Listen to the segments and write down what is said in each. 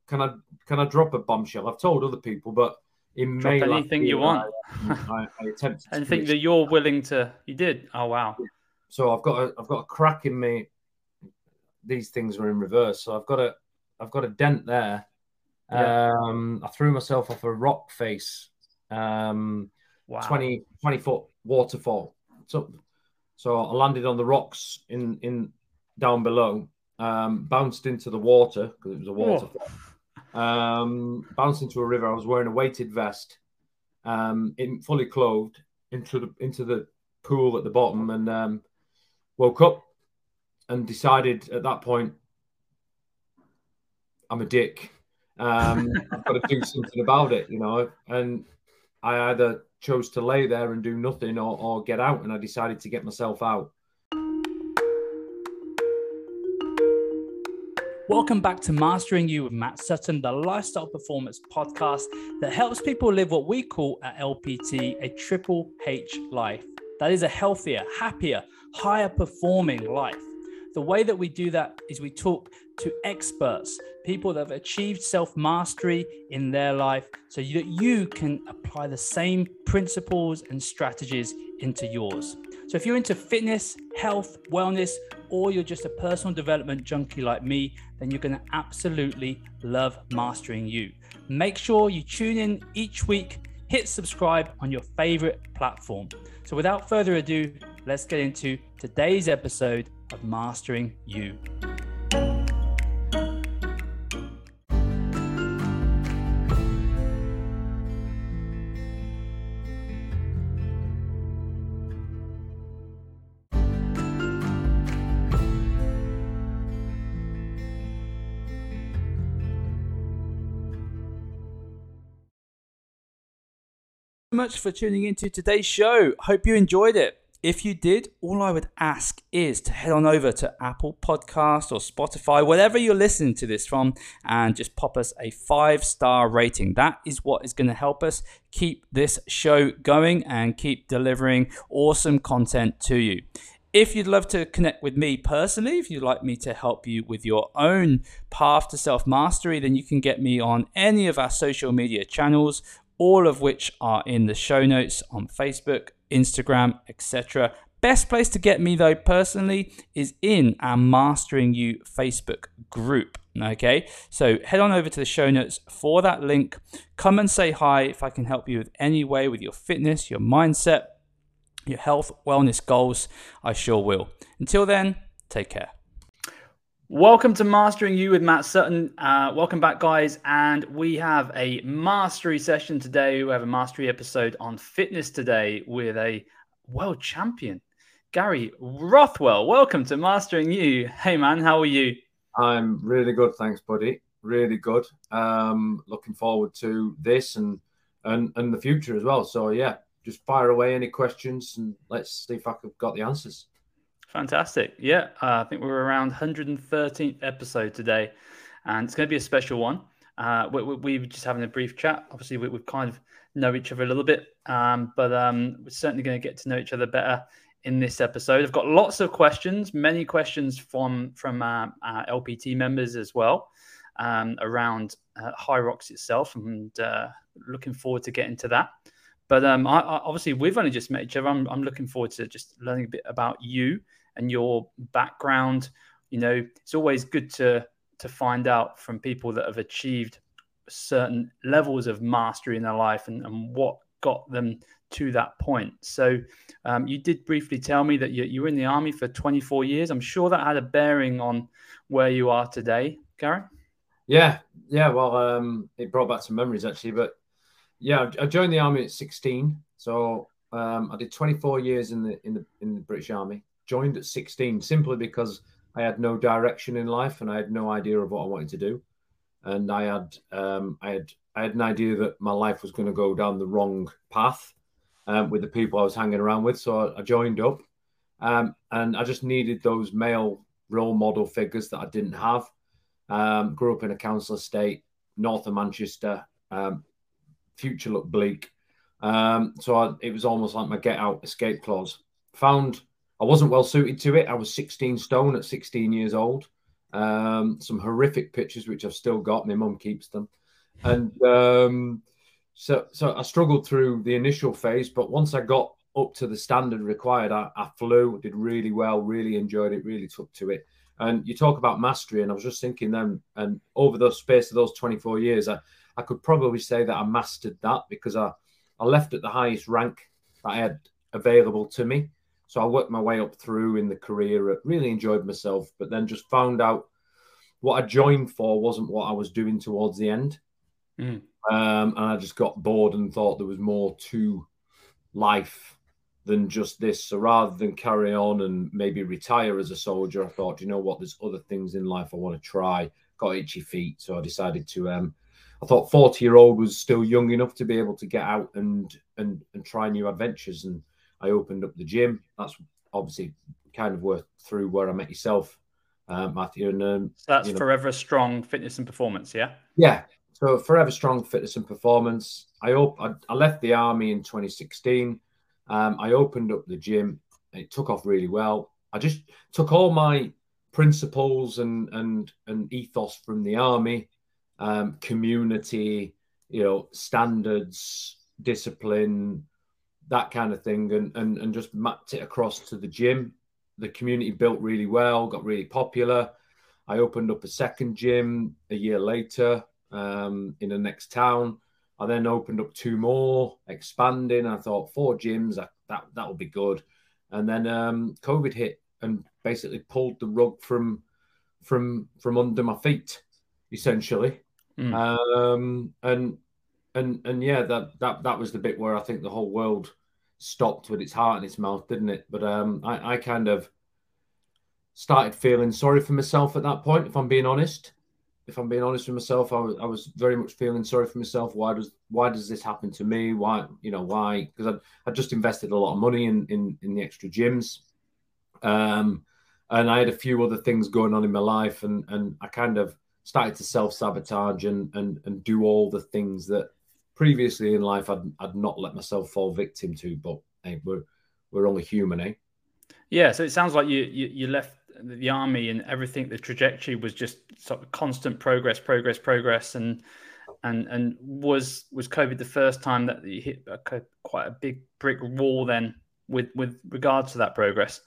can I drop a bombshell? I've told other people, but in Drop May anything you want. I attempted to Anything that you're willing to. You did. Oh wow. So I've got a crack in me. These things are in reverse, so I've got a dent there. Yeah. I threw myself off a rock face. Wow. 20 foot waterfall. So I landed on the rocks in down below. Bounced into the water because it was a waterfall. Bounced into a river. I was wearing a weighted vest, fully clothed, into the pool at the bottom, and woke up and decided at that point, I'm a dick. I've got to do something about it, And I either chose to lay there and do nothing or get out, and I decided to get myself out. Welcome back to Mastering You with Matt Sutton, the lifestyle performance podcast that helps people live what we call at LPT a triple H life. That is a healthier, happier, higher performing life. The way that we do that is we talk to experts, people that have achieved self-mastery in their life so that you can apply the same principles and strategies into yours. So if you're into fitness, health, wellness, or you're just a personal development junkie like me, then you're going to absolutely love Mastering You. Make sure you tune in each week, hit subscribe on your favorite platform. So without further ado, let's get into today's episode of Mastering You. Much for tuning into today's show. Hope you enjoyed it. If you did, all I would ask is to head on over to Apple Podcast or Spotify, whatever you're listening to this from, and just pop us a 5-star rating. That is what is going to help us keep this show going and keep delivering awesome content to you. If you'd love to connect with me personally, if you'd like me to help you with your own path to self-mastery, then you can get me on any of our social media channels, all of which are in the show notes on Facebook, Instagram, etc. Best place to get me though personally is in our Mastering You Facebook group. Okay, so head on over to the show notes for that link. Come and say hi if I can help you with any way with your fitness, your mindset, your health, wellness goals. I sure will. Until then, take care. Welcome to Mastering You with Matt Sutton. Welcome back, guys. And we have a mastery session today. We have a mastery episode on fitness today with a world champion, Gary Rothwell. Welcome to Mastering You. Hey, man, how are you? I'm really good. Thanks, buddy. Really good. Looking forward to this and the future as well. So, yeah, just fire away any questions and let's see if I've got the answers. Fantastic. Yeah, I think we're around 113th episode today, and it's going to be a special one. We're just having a brief chat. Obviously, we kind of know each other a little bit, but we're certainly going to get to know each other better in this episode. I've got lots of questions, many questions from our LPT members as well, around Hyrox itself, and looking forward to getting to that. But obviously, we've only just met each other. I'm looking forward to just learning a bit about you and your background. You know, it's always good to find out from people that have achieved certain levels of mastery in their life and what got them to that point. So you did briefly tell me that you were in the Army for 24 years. I'm sure that had a bearing on where you are today, Gary. Yeah. Well, it brought back some memories actually, but yeah, I joined the Army at 16. So I did 24 years in the British Army. Joined at 16 simply because I had no direction in life and I had no idea of what I wanted to do. And I had an idea that my life was going to go down the wrong path with the people I was hanging around with. So I joined up, and I just needed those male role model figures that I didn't have. Grew up in a council estate, north of Manchester. Future looked bleak. It was almost like my get out escape clause. Found I wasn't well suited to it. I was 16 stone at 16 years old. some horrific pictures, which I've still got. My mum keeps them. And so I struggled through the initial phase, but once I got up to the standard required, I flew, did really well, really enjoyed it, really took to it. And you talk about mastery, and I was just thinking then, and over the space of those 24 years, I could probably say that I mastered that, because I left at the highest rank that I had available to me. So I worked my way up through in the career, really enjoyed myself, but then just found out what I joined for wasn't what I was doing towards the end. And I just got bored and thought there was more to life than just this. So rather than carry on and maybe retire as a soldier, I thought, you know what, there's other things in life I want to try. Got itchy feet, so I decided to. I thought 40-year-old was still young enough to be able to get out and try new adventures, and I opened up the gym. That's obviously kind of worth through where I met yourself, Matthew. And so that's Forever Strong Fitness and Performance, yeah. Yeah. So Forever Strong Fitness and Performance. I left the army in 2016. I opened up the gym. It took off really well. I just took all my principles and ethos from the army, community, standards, discipline, that kind of thing, and just mapped it across to the gym. The community built really well, got really popular. I opened up a second gym a year later in the next town. I then opened up 2 more, expanding. I thought 4 gyms, that would be good. And then COVID hit and basically pulled the rug from under my feet, essentially. And yeah, that was the bit where I think the whole world stopped with its heart in its mouth, didn't it? But I kind of started feeling sorry for myself at that point, if I'm being honest. If I'm being honest with myself, I was very much feeling sorry for myself. Why does this happen to me? Why? Because I just invested a lot of money in the extra gyms, and I had a few other things going on in my life, and I kind of started to self-sabotage and do all the things that previously in life I'd not let myself fall victim to. But hey, we're only human, eh? Yeah. So it sounds like you left the army and everything. The trajectory was just sort of constant progress, and was COVID the first time that you hit quite a big brick wall then with regards to that progress?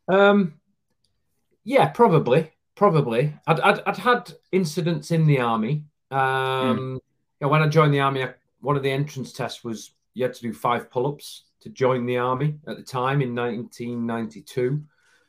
Yeah, probably. I'd had incidents in the army. When I joined the army, one of the entrance tests was you had to do 5 pull-ups to join the army at the time in 1992.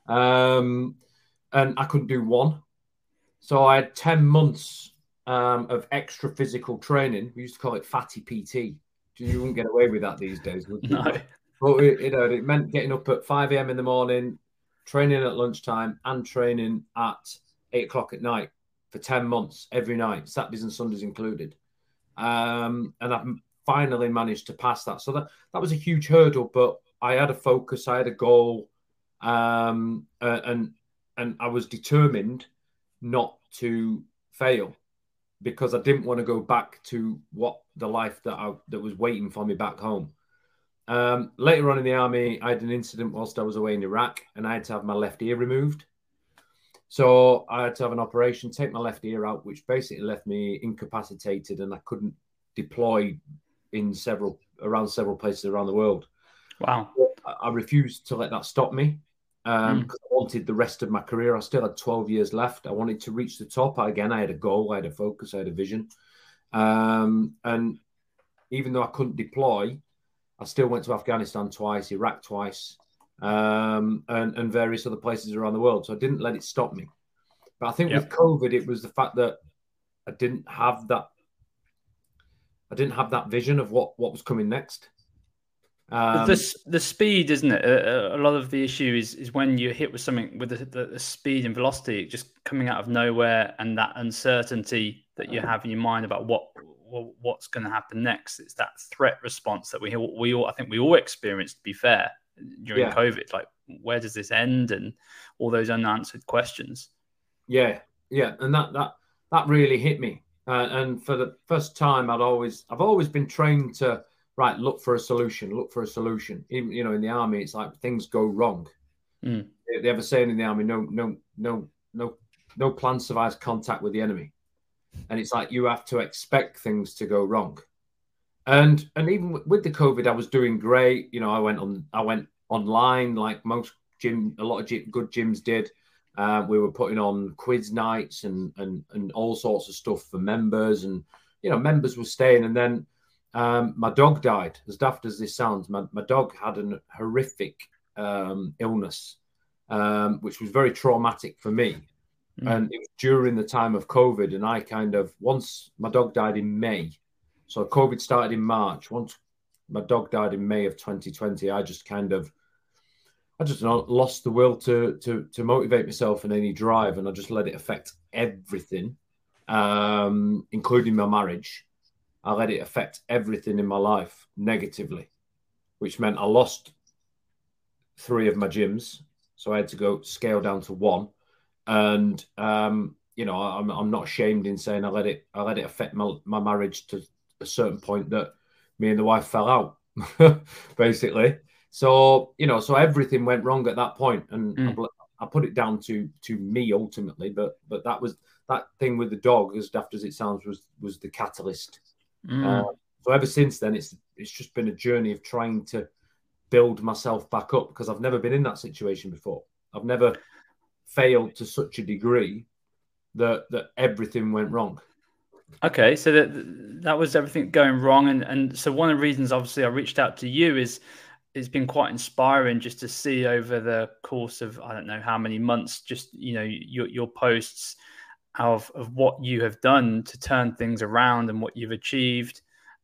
And I couldn't do 1. So I had 10 months of extra physical training. We used to call it fatty PT. You wouldn't get away with that these days, would you? No. But it meant getting up at 5 a.m. in the morning, training at lunchtime, and training at 8 o'clock at night for 10 months every night, Saturdays and Sundays included. And I finally managed to pass that. So that was a huge hurdle, but I had a focus, I had a goal, and I was determined not to fail, because I didn't want to go back to the life that was waiting for me back home. Later on in the army, I had an incident whilst I was away in Iraq, and I had to have my left ear removed. So I had to have an operation, take my left ear out, which basically left me incapacitated, and I couldn't deploy in several places around the world. Wow. I refused to let that stop me, because I wanted the rest of my career. I still had 12 years left. I wanted to reach the top. I had a goal, I had a focus, I had a vision. And even though I couldn't deploy, I still went to Afghanistan twice, Iraq twice, and various other places around the world. So I didn't let it stop me. But I think with COVID, it was the fact that I didn't have that vision of what was coming next. The speed, isn't it? A lot of the issue is when you hit with something with the speed and velocity just coming out of nowhere, and that uncertainty that you have in your mind about what's going to happen next. It's that threat response that we all I think we all experienced, to be fair, during COVID. Like, where does this end, and all those unanswered questions. Yeah, and that really hit me. And for the first time, I've always been trained to look for a solution. Even, in the army, it's like things go wrong. They have a saying in the army: no no plan survives contact with the enemy. And it's like you have to expect things to go wrong. And even with the COVID, I was doing great. You know, I went online like most a lot of good gyms did. We were putting on quiz nights and all sorts of stuff for members, and you know, members were staying. And then my dog died. As daft as this sounds, my dog had a horrific illness, which was very traumatic for me. And it was during the time of COVID, and I once my dog died in May. So COVID started in March. Once my dog died in May of 2020, I just lost the will to motivate myself in any drive, and I just let it affect everything, including my marriage. I let it affect everything in my life negatively, which meant I lost 3 of my gyms, so I had to go scale down to 1. And you know, I'm not ashamed in saying I let it affect my marriage to a certain point that me and the wife fell out, basically. So you know, so everything went wrong at that point, and I put it down to me ultimately. But that thing with the dog, as daft as it sounds, was the catalyst. So ever since then, it's just been a journey of trying to build myself back up, because I've never been in that situation before. I've never failed to such a degree that everything went wrong. Okay, so that was everything going wrong, and so one of the reasons, obviously, I reached out to you is it's been quite inspiring just to see over the course of I don't know how many months, just you know, your posts of what you have done to turn things around and what you've achieved,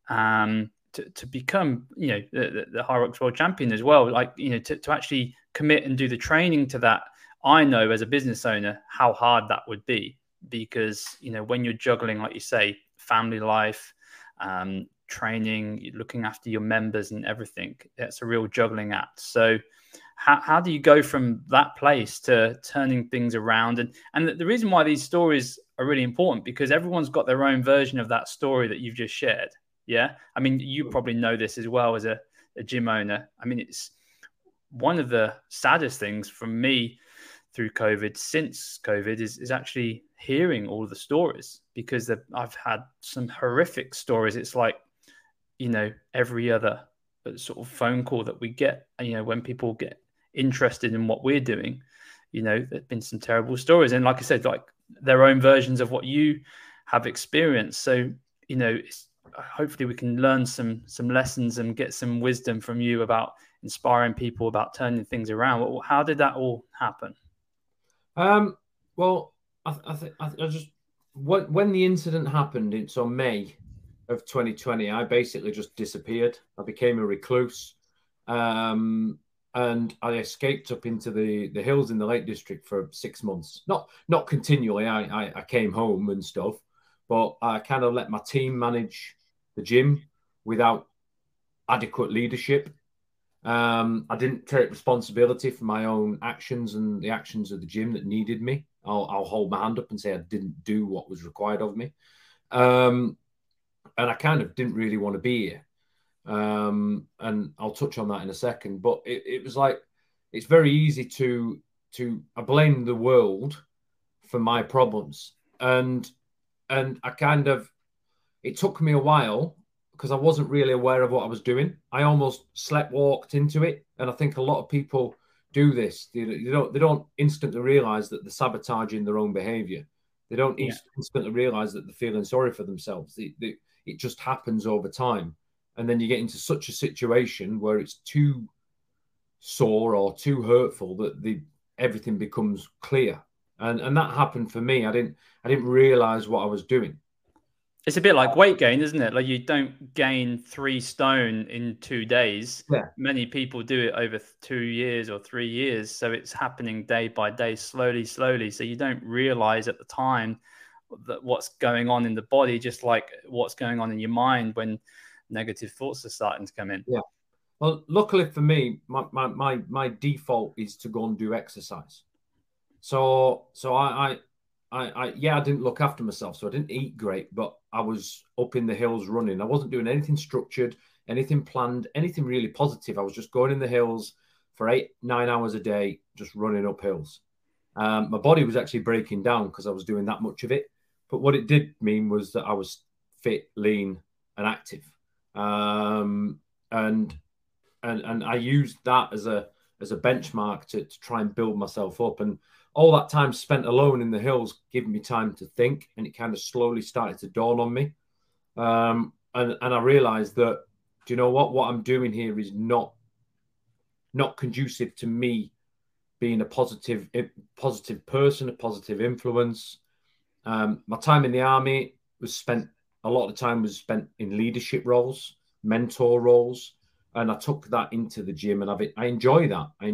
to become, you know, the Hyrox World Champion as well. Like, you know, to actually commit and do the training to that. I know as a business owner how hard that would be, because, you know, when you're juggling, like you say, family life, training, looking after your members and everything, it's a real juggling act. So how do you go from that place to turning things around? And the reason why these stories are really important, because everyone's got their own version of that story that you've just shared. Yeah. I mean, you probably know this as well as a gym owner. I mean, it's one of the saddest things for me through COVID, since COVID, is actually hearing all the stories, because I've had some horrific stories. It's like, you know, every other sort of phone call that we get, you know, when people get interested in what we're doing, you know, there's been some terrible stories. And like I said, like their own versions of what you have experienced. So, you know, hopefully we can learn some lessons and get some wisdom from you about inspiring people, about turning things around. How did that all happen? Well, I just when the incident happened, it's on May of 2020. I basically just disappeared. I became a recluse, and I escaped up into the hills in the Lake District for 6 months. Not continually. I came home and stuff, but I kind of let my team manage the gym without adequate leadership. I didn't take responsibility for my own actions and the actions of the gym that needed me. I'll hold my hand up and say I didn't do what was required of me. And I kind of didn't really want to be here. And I'll touch on that in a second. But it was like, it's very easy to I blame the world for my problems. And I kind of, it took me a while, because I wasn't really aware of what I was doing. I almost walked into it. And I think a lot of people do this. They don't instantly realize that they're sabotaging their own behavior. They don't instantly realize that they're feeling sorry for themselves. It just happens over time. And then you get into such a situation where it's too sore or too hurtful that everything becomes clear. And that happened for me. I didn't realize what I was doing. It's a bit like weight gain, isn't it? Like you don't gain 3 stone in 2 days. Yeah. Many people do it over 2 years or 3 years. So it's happening day by day, slowly. So you don't realize at the time that what's going on in the body, just like what's going on in your mind when negative thoughts are starting to come in. Yeah. Well, luckily for me, my default is to go and do exercise. So I didn't look after myself, so I didn't eat great, but I was up in the hills running. I wasn't doing anything structured, anything planned, anything really positive. I was just going in the hills for 8-9 hours a day, just running up hills. My body was actually breaking down because I was doing that much of it. But what it did mean was that I was fit, lean, and active. And I used that as a benchmark to try and build myself up. And all that time spent alone in the hills gave me time to think, and it kind of slowly started to dawn on me. And I realized that, do you know what I'm doing here is not conducive to me being a positive person, a positive influence. My time in the army a lot of the time was spent in leadership roles, mentor roles, and I took that into the gym, and I enjoy that. I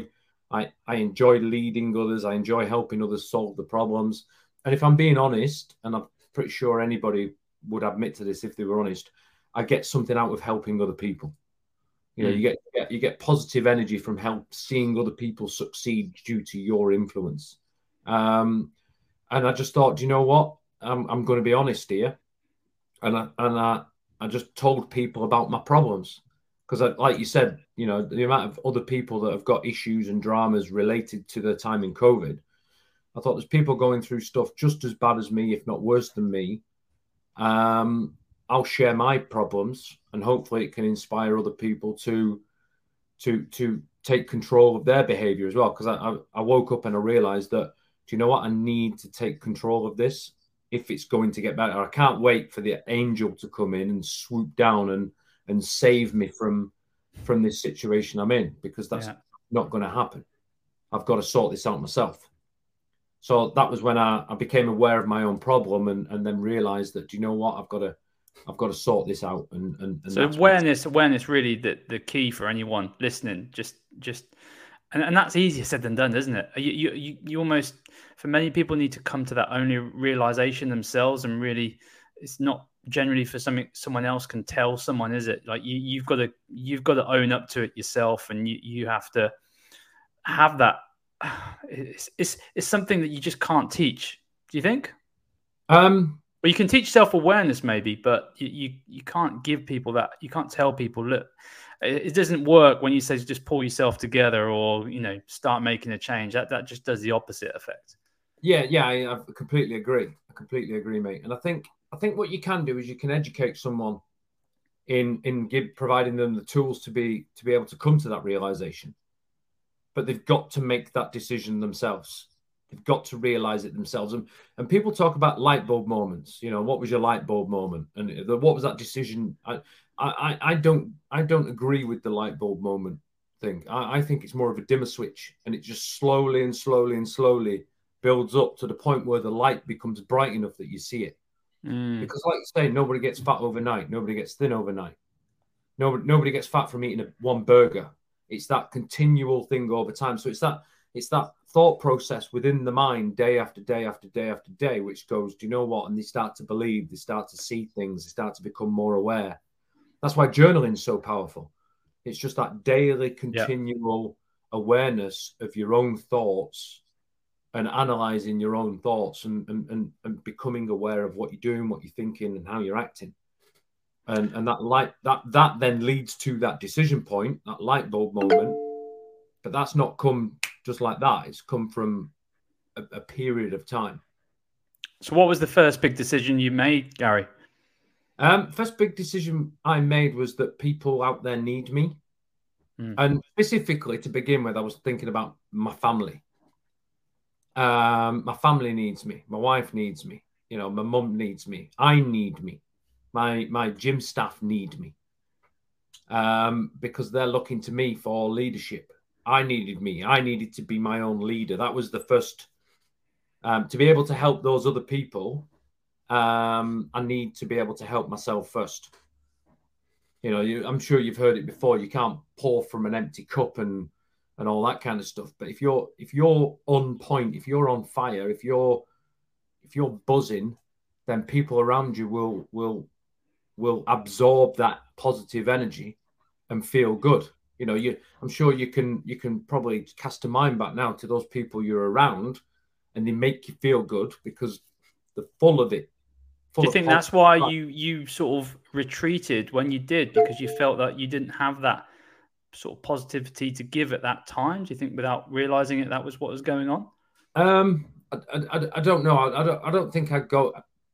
enjoy leading others. I enjoy helping others solve the problems. And if I'm being honest, and I'm pretty sure anybody would admit to this if they were honest, I get something out of helping other people. You know, you get positive energy from seeing other people succeed due to your influence. And I just thought, do you know what? I'm going to be honest here, and I just told people about my problems because, like you said, you know, the amount of other people that have got issues and dramas related to their time in COVID. I thought there's people going through stuff just as bad as me, if not worse than me. I'll share my problems, and hopefully it can inspire other people to take control of their behavior as well. Because I woke up and I realized that, do you know what? I need to take control of this if it's going to get better. I can't wait for the angel to come in and swoop down and save me from this situation I'm in, because that's not going to happen. I've got to sort this out myself. So that was when I became aware of my own problem and then realized that, do you know what? I've got to sort this out. And so awareness really the key for anyone listening. And that's easier said than done, isn't it? You almost, for many people, need to come to that only realization themselves, and really, it's not generally for something someone else can tell someone, is it? Like you've got to own up to it yourself, and you have to have that. It's something that you just can't teach. Do you think? Well, you can teach self-awareness maybe, but you can't give people that. You can't tell people, look, it doesn't work when you say just pull yourself together or, you know, start making a change. That just does the opposite effect. Yeah, I completely agree. Mate. And I think what you can do is you can educate someone in providing them the tools to be able to come to that realization. But they've got to make that decision themselves. They've got to realize it themselves. And people talk about light bulb moments. You know, what was your light bulb moment? And what was that decision? I don't agree with the light bulb moment thing. I think it's more of a dimmer switch, and it just slowly builds up to the point where the light becomes bright enough that you see it. Because, like you say, nobody gets fat overnight. Nobody gets thin overnight. Nobody gets fat from eating one burger. It's that continual thing over time. So it's that thought process within the mind, day after day after day after day, which goes, do you know what? And they start to believe, they start to see things, they start to become more aware. That's why journaling is so powerful. It's just that daily, continual awareness of your own thoughts and analyzing your own thoughts and becoming aware of what you're doing, what you're thinking, and how you're acting. And that then leads to that decision point, that light bulb moment. But that's not come just like that. It's come from a period of time. So what was the first big decision you made, Gary? First big decision I made was that people out there need me. And specifically, to begin with, I was thinking about my family. My family needs me. My wife needs me. You know, my mum needs me. I need me. My gym staff need me. Because they're looking to me for leadership. I needed me. I needed to be my own leader. That was the first. To be able to help those other people, I need to be able to help myself first. You know, I'm sure you've heard it before. You can't pour from an empty cup and all that kind of stuff. But if you're on point, if you're on fire, if you're buzzing, then people around you will absorb that positive energy and feel good. You know, I'm sure you can probably cast a mind back now to those people you're around, and they make you feel good because they're full of it. Do you think that's why you sort of retreated when you did, because you felt that you didn't have that sort of positivity to give at that time? Do you think, without realizing it, that was what was going on? I don't know. I don't think I go.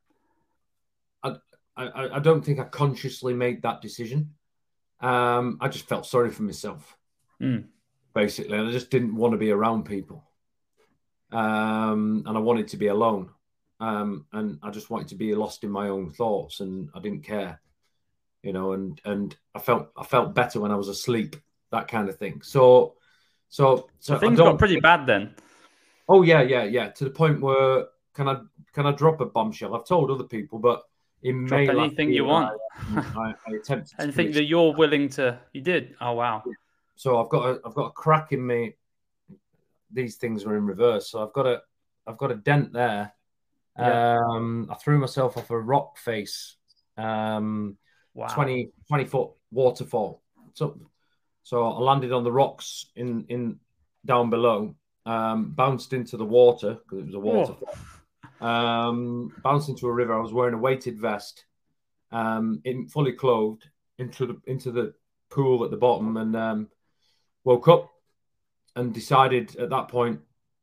I don't think I consciously made that decision. I just felt sorry for myself, basically, and I just didn't want to be around people. And I wanted to be alone. And I just wanted to be lost in my own thoughts, and I didn't care, and I felt better when I was asleep, that kind of thing. So things got pretty bad then. Oh yeah. To the point where can I drop a bombshell? I've told other people, but in Drop May anything last year, you want. I attempted to anything that you're willing to. You did. Oh wow. So I've got a crack in me. These things are in reverse, so I've got a dent there. Yeah. I threw myself off a rock face. Wow. 20 foot waterfall. So I landed on the rocks in down below. Bounced into the water because it was a waterfall. Bounced into a river. I was wearing a weighted vest, fully clothed, into the pool at the bottom, and woke up and decided at that point,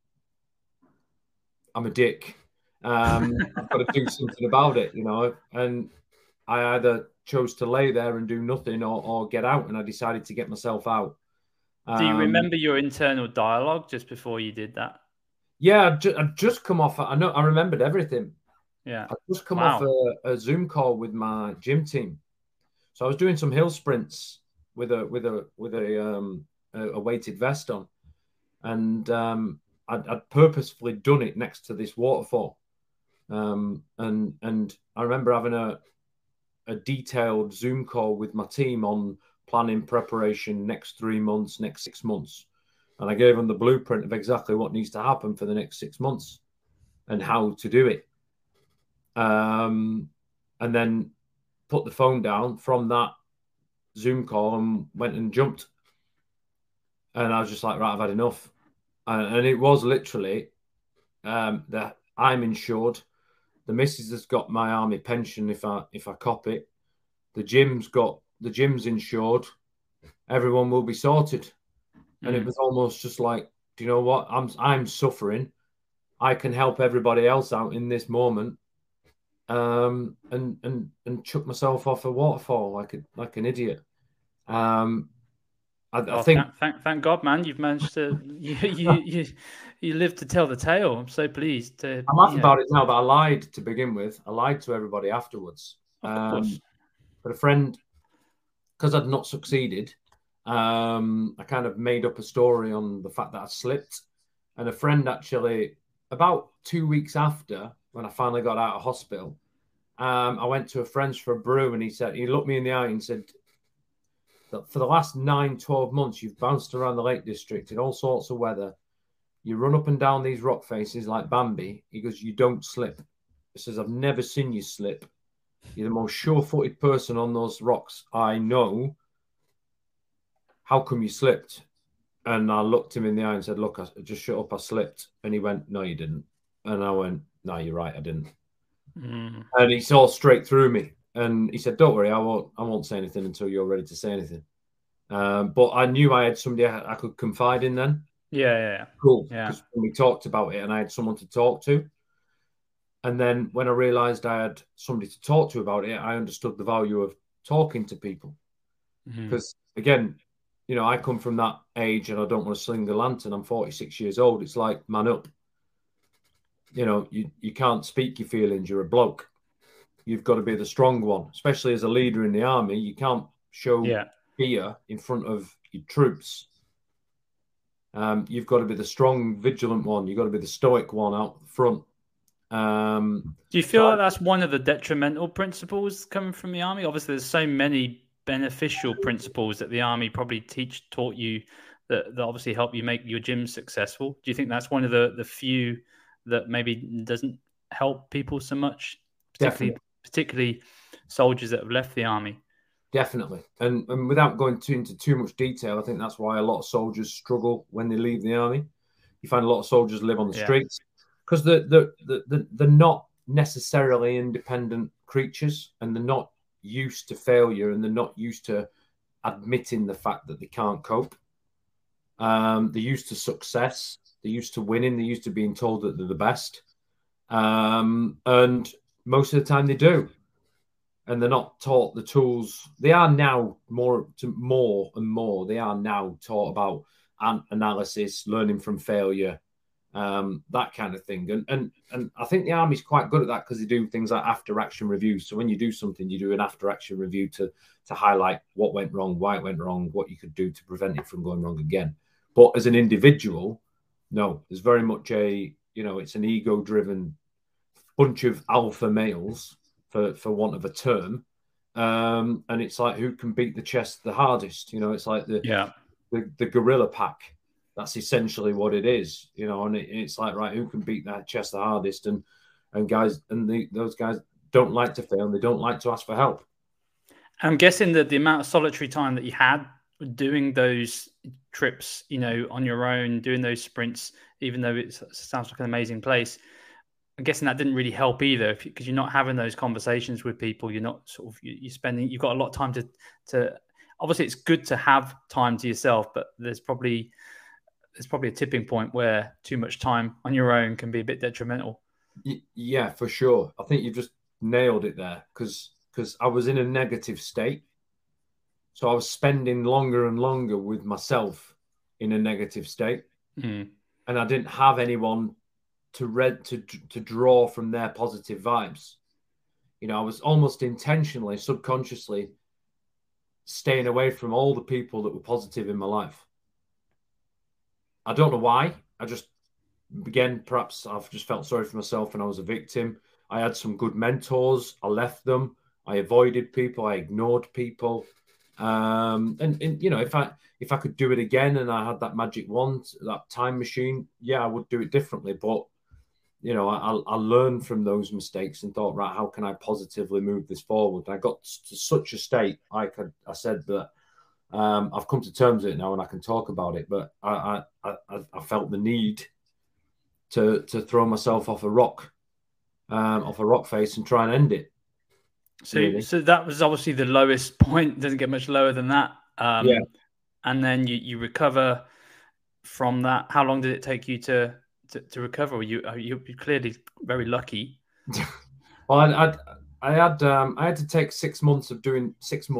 I'm a dick. I've got to do something about it, and I either chose to lay there and do nothing or get out, and I decided to get myself out. Do you remember your internal dialogue just before you did that? Yeah, I'd just come off. I remembered everything. Yeah, I'd just come off a Zoom call with my gym team. So I was doing some hill sprints with a weighted vest on, and I'd purposefully done it next to this waterfall. And I remember having a detailed Zoom call with my team on planning preparation next 3 months, next 6 months. And I gave them the blueprint of exactly what needs to happen for the next 6 months and how to do it. And then put the phone down from that Zoom call and went and jumped. And I was just like, right, I've had enough. And it was literally that I'm insured. The missus has got my army pension if I cop it. The gym's insured. Everyone will be sorted. And it was almost just like, do you know what? I'm suffering. I can help everybody else out in this moment. And chuck myself off a waterfall like an idiot. I think. Thank God, man, you've managed to you lived to tell the tale. I'm so pleased. I'm happy about it now, but I lied to begin with. I lied to everybody afterwards. Of course. But a friend, because I'd not succeeded, I kind of made up a story on the fact that I slipped. And a friend actually, about 2 weeks after, when I finally got out of hospital, I went to a friend's for a brew, and he looked me in the eye and said that for the last 9-12 months, you've bounced around the Lake District in all sorts of weather. You run up and down these rock faces like Bambi. He goes, you don't slip. He says, I've never seen you slip. You're the most sure-footed person on those rocks I know. How come you slipped? And I looked him in the eye and said, look, I just shut up, I slipped. And he went, no, you didn't. And I went, no, you're right, I didn't. And he saw straight through me. And he said, don't worry, I won't say anything until you're ready to say anything. But I knew I had somebody I could confide in then. Yeah. Cool. Yeah. Because when we talked about it and I had someone to talk to. And then when I realized I had somebody to talk to about it, I understood the value of talking to people. Because again, I come from that age and I don't want to sling the lantern. I'm 46 years old. It's like, man up. You can't speak your feelings. You're a bloke. You've got to be the strong one, especially as a leader in the army. You can't show fear in front of your troops. You've got to be the strong, vigilant one. You've got to be the stoic one out front. Do you feel that's one of the detrimental principles coming from the army? Obviously, there's so many beneficial principles that the army probably taught you that obviously help you make your gym successful. Do you think that's one of the few that maybe doesn't help people so much, particularly soldiers that have left the army? Definitely. And without going into too much detail, I think that's why a lot of soldiers struggle when they leave the army. You find a lot of soldiers live on the streets because they're not necessarily independent creatures, and they're not used to failure, and they're not used to admitting the fact that they can't cope. They're used to success, They're used to winning. They're used to being told that they're the best. And most of the time they do. And they're not taught the tools. They are now more and more. They are now taught about analysis, learning from failure, that kind of thing. And I think the Army's quite good at that because they do things like after action reviews. So when you do something, you do an after action review to highlight what went wrong, why it went wrong, what you could do to prevent it from going wrong again. But as an individual, no, there's very much it's an ego-driven bunch of alpha males, for want of a term. And it's like, who can beat the chest the hardest? It's like the gorilla pack. That's essentially what it is, and it's like, right, who can beat that chest the hardest? And guys, those guys don't like to fail, and they don't like to ask for help. I'm guessing that the amount of solitary time that you had doing those trips, on your own, doing those sprints, even though it sounds like an amazing place, I'm guessing that didn't really help either, because you're not having those conversations with people. You're not you've got a lot of time to obviously it's good to have time to yourself, but there's probably a tipping point where too much time on your own can be a bit detrimental. Yeah, for sure. I think you've just nailed it there, because I was in a negative state. So I was spending longer and longer with myself in a negative state. And I didn't have anyone to draw from their positive vibes. I was almost intentionally, subconsciously staying away from all the people that were positive in my life. I don't know why. Perhaps I've just felt sorry for myself and I was a victim. I had some good mentors. I left them. I avoided people. I ignored people. And if I could do it again and I had that magic wand, that time machine, I would do it differently. But I learned from those mistakes and thought, right, how can I positively move this forward? I got to such a state, I said that I've come to terms with it now and I can talk about it. But I felt the need to throw myself off a rock face and try and end it. So that was obviously the lowest point. Doesn't get much lower than that. And then you recover from that. How long did it take you to recover? You're clearly very lucky. Well, I had to take 6 weeks of doing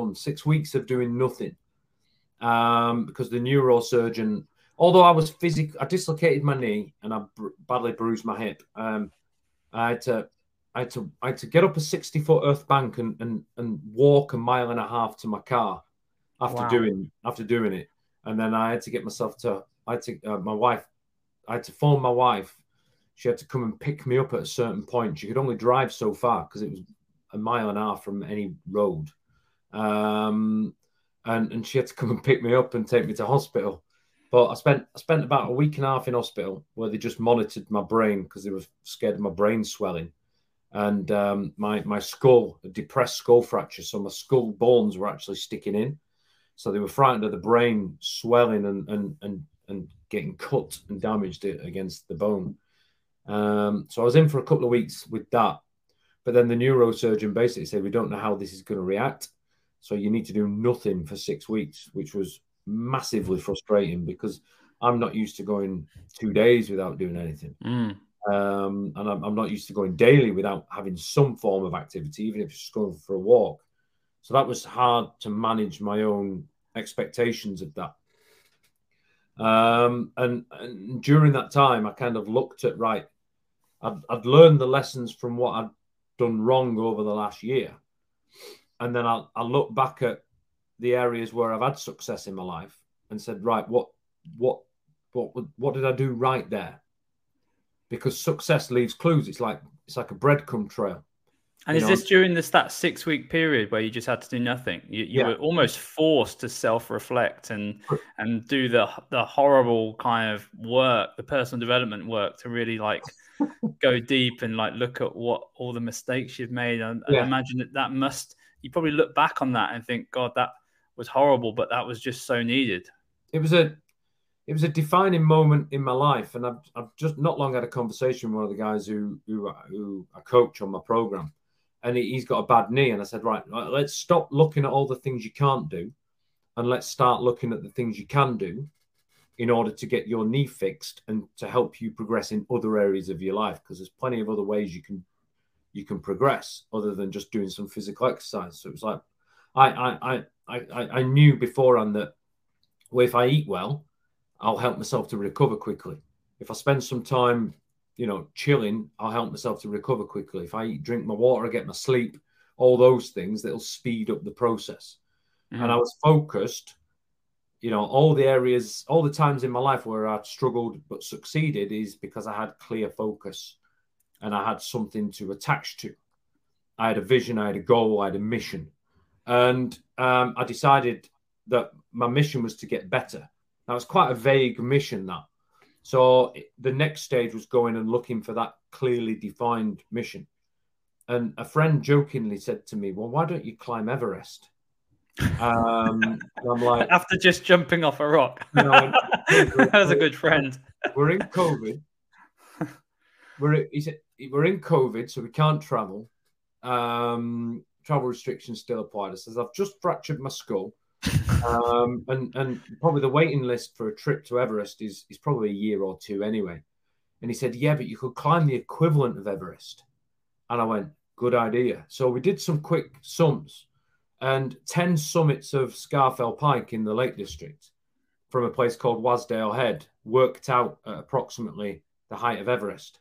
nothing, because the neurosurgeon, although I dislocated my knee and I badly bruised my hip. I had to get up a 60-foot earth bank and walk 1.5 miles to my car after doing it, and then I had to get myself to. I had to phone my wife. She had to come and pick me up at a certain point. She could only drive so far because it was 1.5 miles from any road, and she had to come and pick me up and take me to hospital. But I spent about 1.5 weeks in hospital where they just monitored my brain because they were scared of my brain swelling. And my skull, a depressed skull fracture. So my skull bones were actually sticking in. So they were frightened of the brain swelling and getting cut and damaged against the bone. So I was in for a couple of weeks with that. But then the neurosurgeon basically said, we don't know how this is going to react. So you need to do nothing for 6 weeks, which was massively frustrating because I'm not used to going 2 days without doing anything. And I'm not used to going daily without having some form of activity, even if it's just going for a walk. So that was hard to manage my own expectations of that. And during that time, I kind of looked at, right, I'd learned the lessons from what I'd done wrong over the last year. And then I look back at the areas where I've had success in my life and said, right, what did I do right there? Because success leaves clues. It's like a breadcrumb trail. And is this during that 6 week period where you just had to do nothing? You were almost forced to self-reflect and do the horrible kind of work, the personal development work, to really like go deep and like look at what all the mistakes you've made. And imagine that you probably look back on that and think, God, that was horrible, but that was just so needed. It was a defining moment in my life, and I've just not long had a conversation with one of the guys who I coach on my program, and he's got a bad knee, and I said, right, let's stop looking at all the things you can't do, and let's start looking at the things you can do in order to get your knee fixed and to help you progress in other areas of your life, because there's plenty of other ways you can progress other than just doing some physical exercise. So it was like I knew beforehand that, well, if I eat well, I'll help myself to recover quickly. If I spend some time, chilling, I'll help myself to recover quickly. If I drink my water, I get my sleep, all those things that'll speed up the process. And I was focused, all the areas, all the times in my life where I'd struggled but succeeded is because I had clear focus and I had something to attach to. I had a vision, I had a goal, I had a mission. And I decided that my mission was to get better. Now, it's quite a vague mission, that. So the next stage was going and looking for that clearly defined mission. And a friend jokingly said to me, well, why don't you climb Everest? I'm like, after just jumping off a rock. That was a good friend. We're in COVID. He said, we're in COVID, so we can't travel. Travel restrictions still apply. I says, I've just fractured my skull. And probably the waiting list for a trip to Everest is probably a year or two anyway. And he said, yeah, but you could climb the equivalent of Everest. And I went, good idea. So we did some quick sums, and 10 summits of Scafell Pike in the Lake District from a place called Wasdale Head worked out at approximately the height of Everest.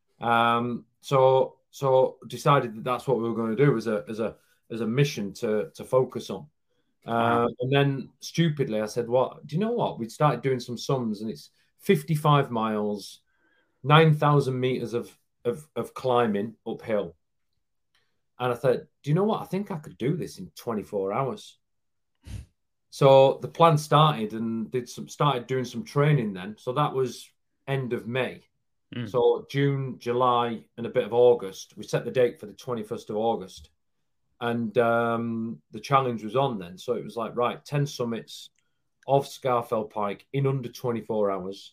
So decided that that's what we were going to do as a mission to focus on. And then stupidly I said, what, do you know what? We'd started doing some sums, and it's 55 miles, 9,000 meters of climbing uphill. And I thought, do you know what? I think I could do this in 24 hours. So the plan started and started doing some training then. So that was end of May. So June, July, and a bit of August. We set the date for the 21st of August. And the challenge was on then. So it was like, right, 10 summits of Scafell Pike in under 24 hours.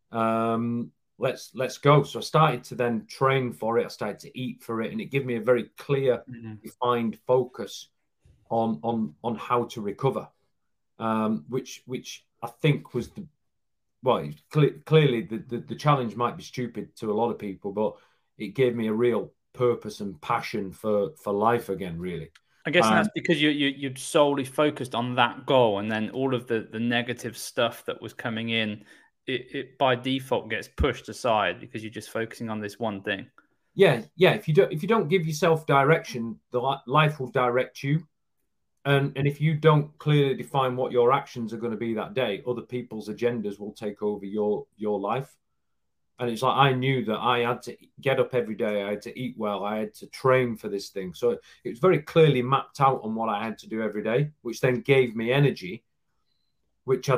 Let's go. So I started to then train for it. I started to eat for it, and it gave me a very clear, defined focus on how to recover, which I think was clearly the challenge might be stupid to a lot of people, but it gave me a real purpose and passion for life again, really. I guess that's because you're solely focused on that goal, and then all of the negative stuff that was coming in, it by default gets pushed aside because you're just focusing on this one thing. Yeah. If you don't give yourself direction, the life will direct you, and if you don't clearly define what your actions are going to be that day, other people's agendas will take over your life. And it's like, I knew that I had to get up every day. I had to eat well. I had to train for this thing. So it was very clearly mapped out on what I had to do every day, which then gave me energy, which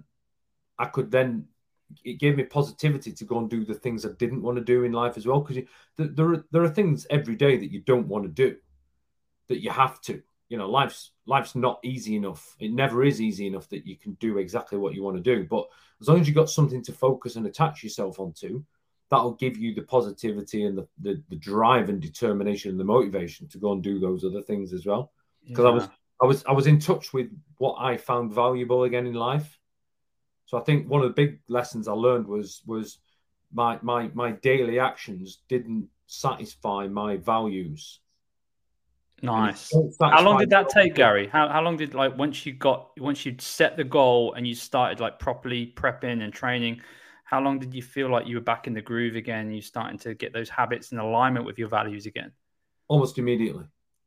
it gave me positivity to go and do the things I didn't want to do in life as well. Because there are things every day that you don't want to do, that you have to. Life's not easy enough. It never is easy enough that you can do exactly what you want to do. But as long as you've got something to focus and attach yourself onto, that'll give you the positivity and the drive and determination and the motivation to go and do those other things as well. Because I was in touch with what I found valuable again in life. So I think one of the big lessons I learned was my daily actions didn't satisfy my values. Nice. How long did that take, Gary? How long did, like, once you'd set the goal and you started like properly prepping and training, how long did you feel like you were back in the groove again? You starting to get those habits in alignment with your values again? Almost immediately.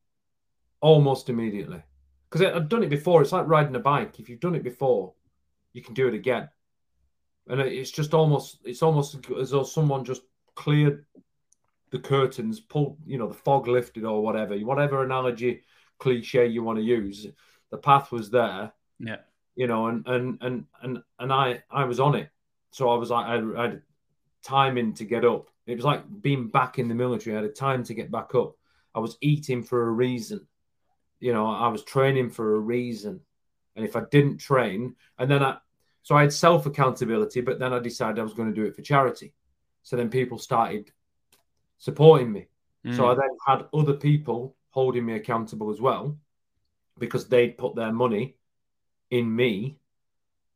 Because I've done it before. It's like riding a bike. If you've done it before, you can do it again. And it's almost as though someone just cleared the curtains, pulled, the fog lifted or whatever analogy, cliche you want to use. The path was there. Yeah. And I was on it. So I was like, I had timing to get up. It was like being back in the military. I had a time to get back up. I was eating for a reason. I was training for a reason. And if I didn't train, so I had self-accountability, but then I decided I was going to do it for charity. So then people started supporting me. So I then had other people holding me accountable as well, because they'd put their money in me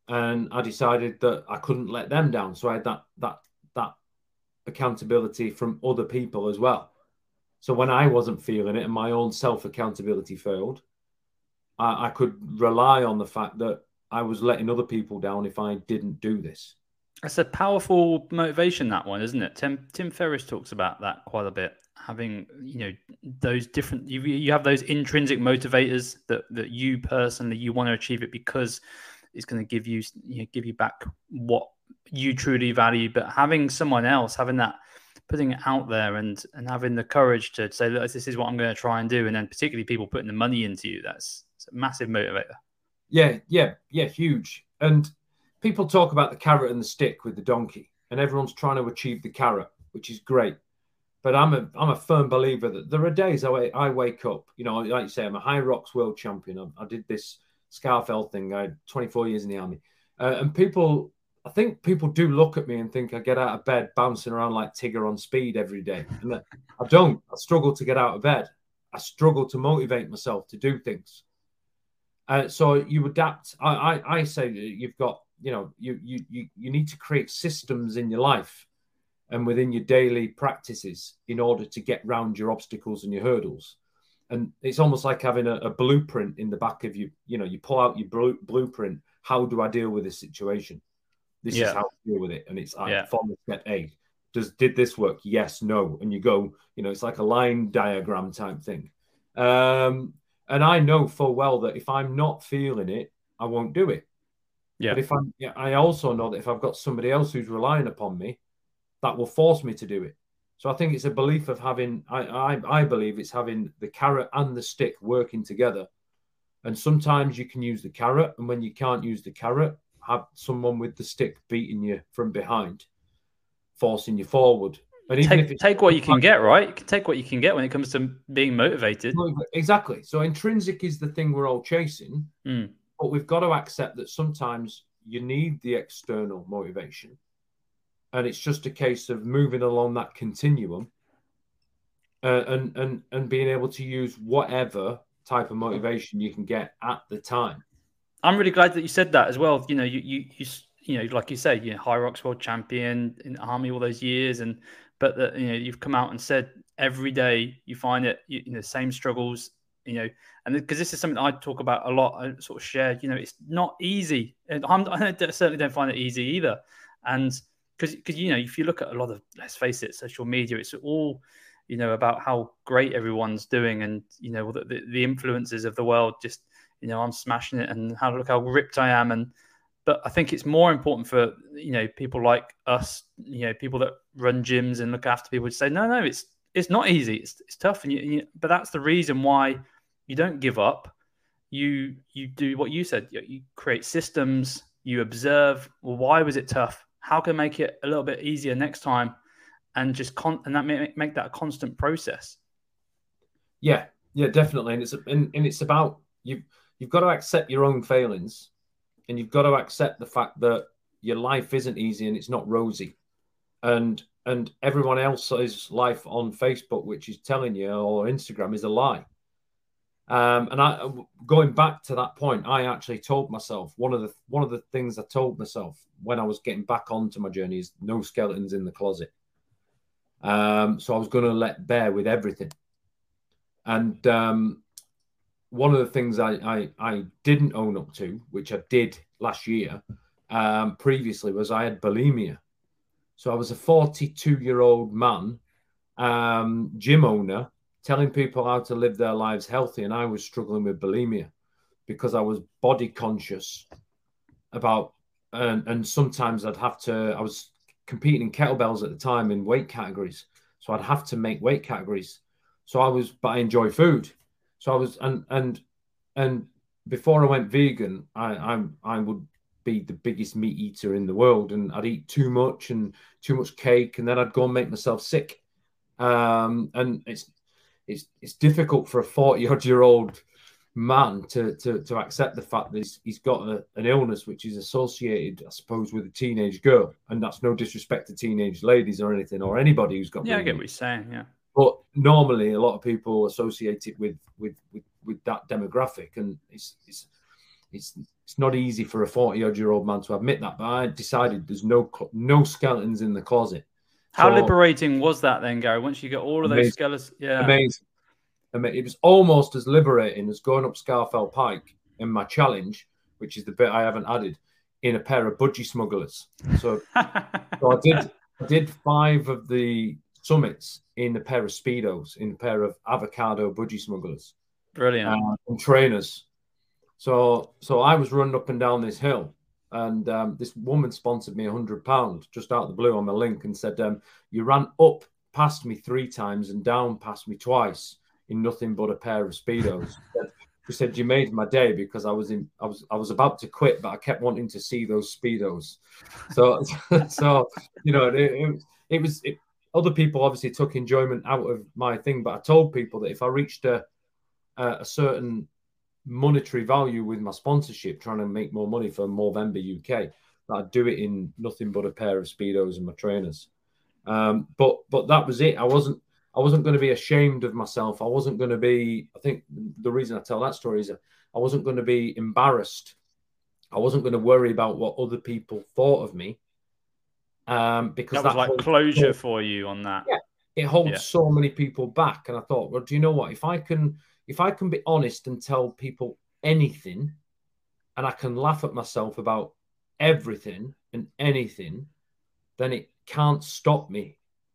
and I decided that I couldn't let them down. So I had that accountability from other people as well. So when I wasn't feeling it and my own self accountability failed, I could rely on the fact that I was letting other people down if I didn't do this. That's a powerful motivation, that one, isn't it? Tim Ferriss talks about that quite a bit. Having, those different, you have those intrinsic motivators that you personally, you want to achieve it because it's going to give you back what you truly value. But having someone else, putting it out there and having the courage to say, look, this is what I'm going to try and do. And then particularly people putting the money into you, it's a massive motivator. Yeah, huge. And people talk about the carrot and the stick with the donkey, and everyone's trying to achieve the carrot, which is great. But I'm a firm believer that there are days I wake up, like you say, I'm a Hyrox world champion. I did this Scafell thing. I had 24 years in the army. And I think people do look at me and think I get out of bed bouncing around like Tigger on speed every day. And I don't. I struggle to get out of bed. I struggle to motivate myself to do things. So you adapt. I say you've got, you need to create systems in your life and within your daily practices in order to get round your obstacles and your hurdles. And it's almost like having a blueprint in the back of you. You pull out your blueprint. How do I deal with this situation? This is how I deal with it. And it's like, follow step A. Did this work? Yes, no. And you go, it's like a line diagram type thing. And I know full well that if I'm not feeling it, I won't do it. Yeah. But I also know that if I've got somebody else who's relying upon me, that will force me to do it. So I think it's a belief of having, I believe it's having the carrot and the stick working together. And sometimes you can use the carrot, and when you can't use the carrot, have someone with the stick beating you from behind, forcing you forward. And even take what you can get, right? You can take what you can get when it comes to being motivated. Exactly. So intrinsic is the thing we're all chasing, but we've got to accept that sometimes you need the external motivation. And it's just a case of moving along that continuum and being able to use whatever type of motivation you can get at the time. I'm really glad that you said that as well. You like you say, Hyrox world champion in the army all those years, but you've come out and said every day you find it, same struggles, and because this is something I talk about a lot, I sort of share. It's not easy, and I certainly don't find it easy either, and. Because if you look at a lot of, let's face it, social media, it's all, about how great everyone's doing, and the influences of the world. Just I'm smashing it, and look how ripped I am. But I think it's more important for people like us, people that run gyms and look after people, to say no, it's not easy, it's tough, but that's the reason why you don't give up. You do what you said. You create systems. You observe. Well, why was it tough? How can I make it a little bit easier next time, and that make that a constant process? Yeah, definitely. And it's about you've got to accept your own failings, and you've got to accept the fact that your life isn't easy and it's not rosy, and everyone else's life on Facebook, which is telling you, or Instagram, is a lie. And going back to that point, I actually told myself one of the things I told myself when I was getting back onto my journey is no skeletons in the closet. So I was going to bear with everything. And one of the things I didn't own up to, which I did last year, previously, was I had bulimia. So I was a 42-year-old man, gym owner, telling people how to live their lives healthy, and I was struggling with bulimia because I was body conscious about, and sometimes I was competing in kettlebells at the time in weight categories, so I'd have to make weight categories. But I enjoy food, so I was, and before I went vegan, I would be the biggest meat eater in the world, and I'd eat too much cake, and then I'd go and make myself sick, and it's difficult for a 40-odd-year-old man to accept the fact that he's got an illness which is associated, I suppose, with a teenage girl. And that's no disrespect to teenage ladies or anything, or anybody who's got. Yeah, I get what you're saying. Yeah, but normally a lot of people associate it with that demographic, and it's not easy for a 40-odd-year-old man to admit that. But I decided there's no skeletons in the closet. How liberating was that then, Gary? Once you get all of those skeletons, amazing. It was almost as liberating as going up Scafell Pike in my challenge, which is the bit I haven't added, in a pair of budgie smugglers. So I did 5 of the summits in a pair of Speedos, in a pair of avocado budgie smugglers. Brilliant. And trainers. So I was running up and down this hill, and this woman sponsored me £100 just out of the blue on my link and said, you ran up past me 3 times and down past me twice in nothing but a pair of Speedos. She said, you made my day, because I was about to quit, but I kept wanting to see those Speedos. So it was other people obviously took enjoyment out of my thing, but I told people that if I reached a certain monetary value with my sponsorship, trying to make more money for Movember UK, that I'd do it in nothing but a pair of Speedos and my trainers. But that was it. I wasn't going to be ashamed of myself. I wasn't going to be, I think the reason I tell that story is I wasn't going to be embarrassed. I wasn't going to worry about what other people thought of me. Because that was like closure for you on that. Yeah, it holds so many people back. And I thought, well, do you know what? If I can be honest and tell people anything, and I can laugh at myself about everything and anything, then it can't stop me.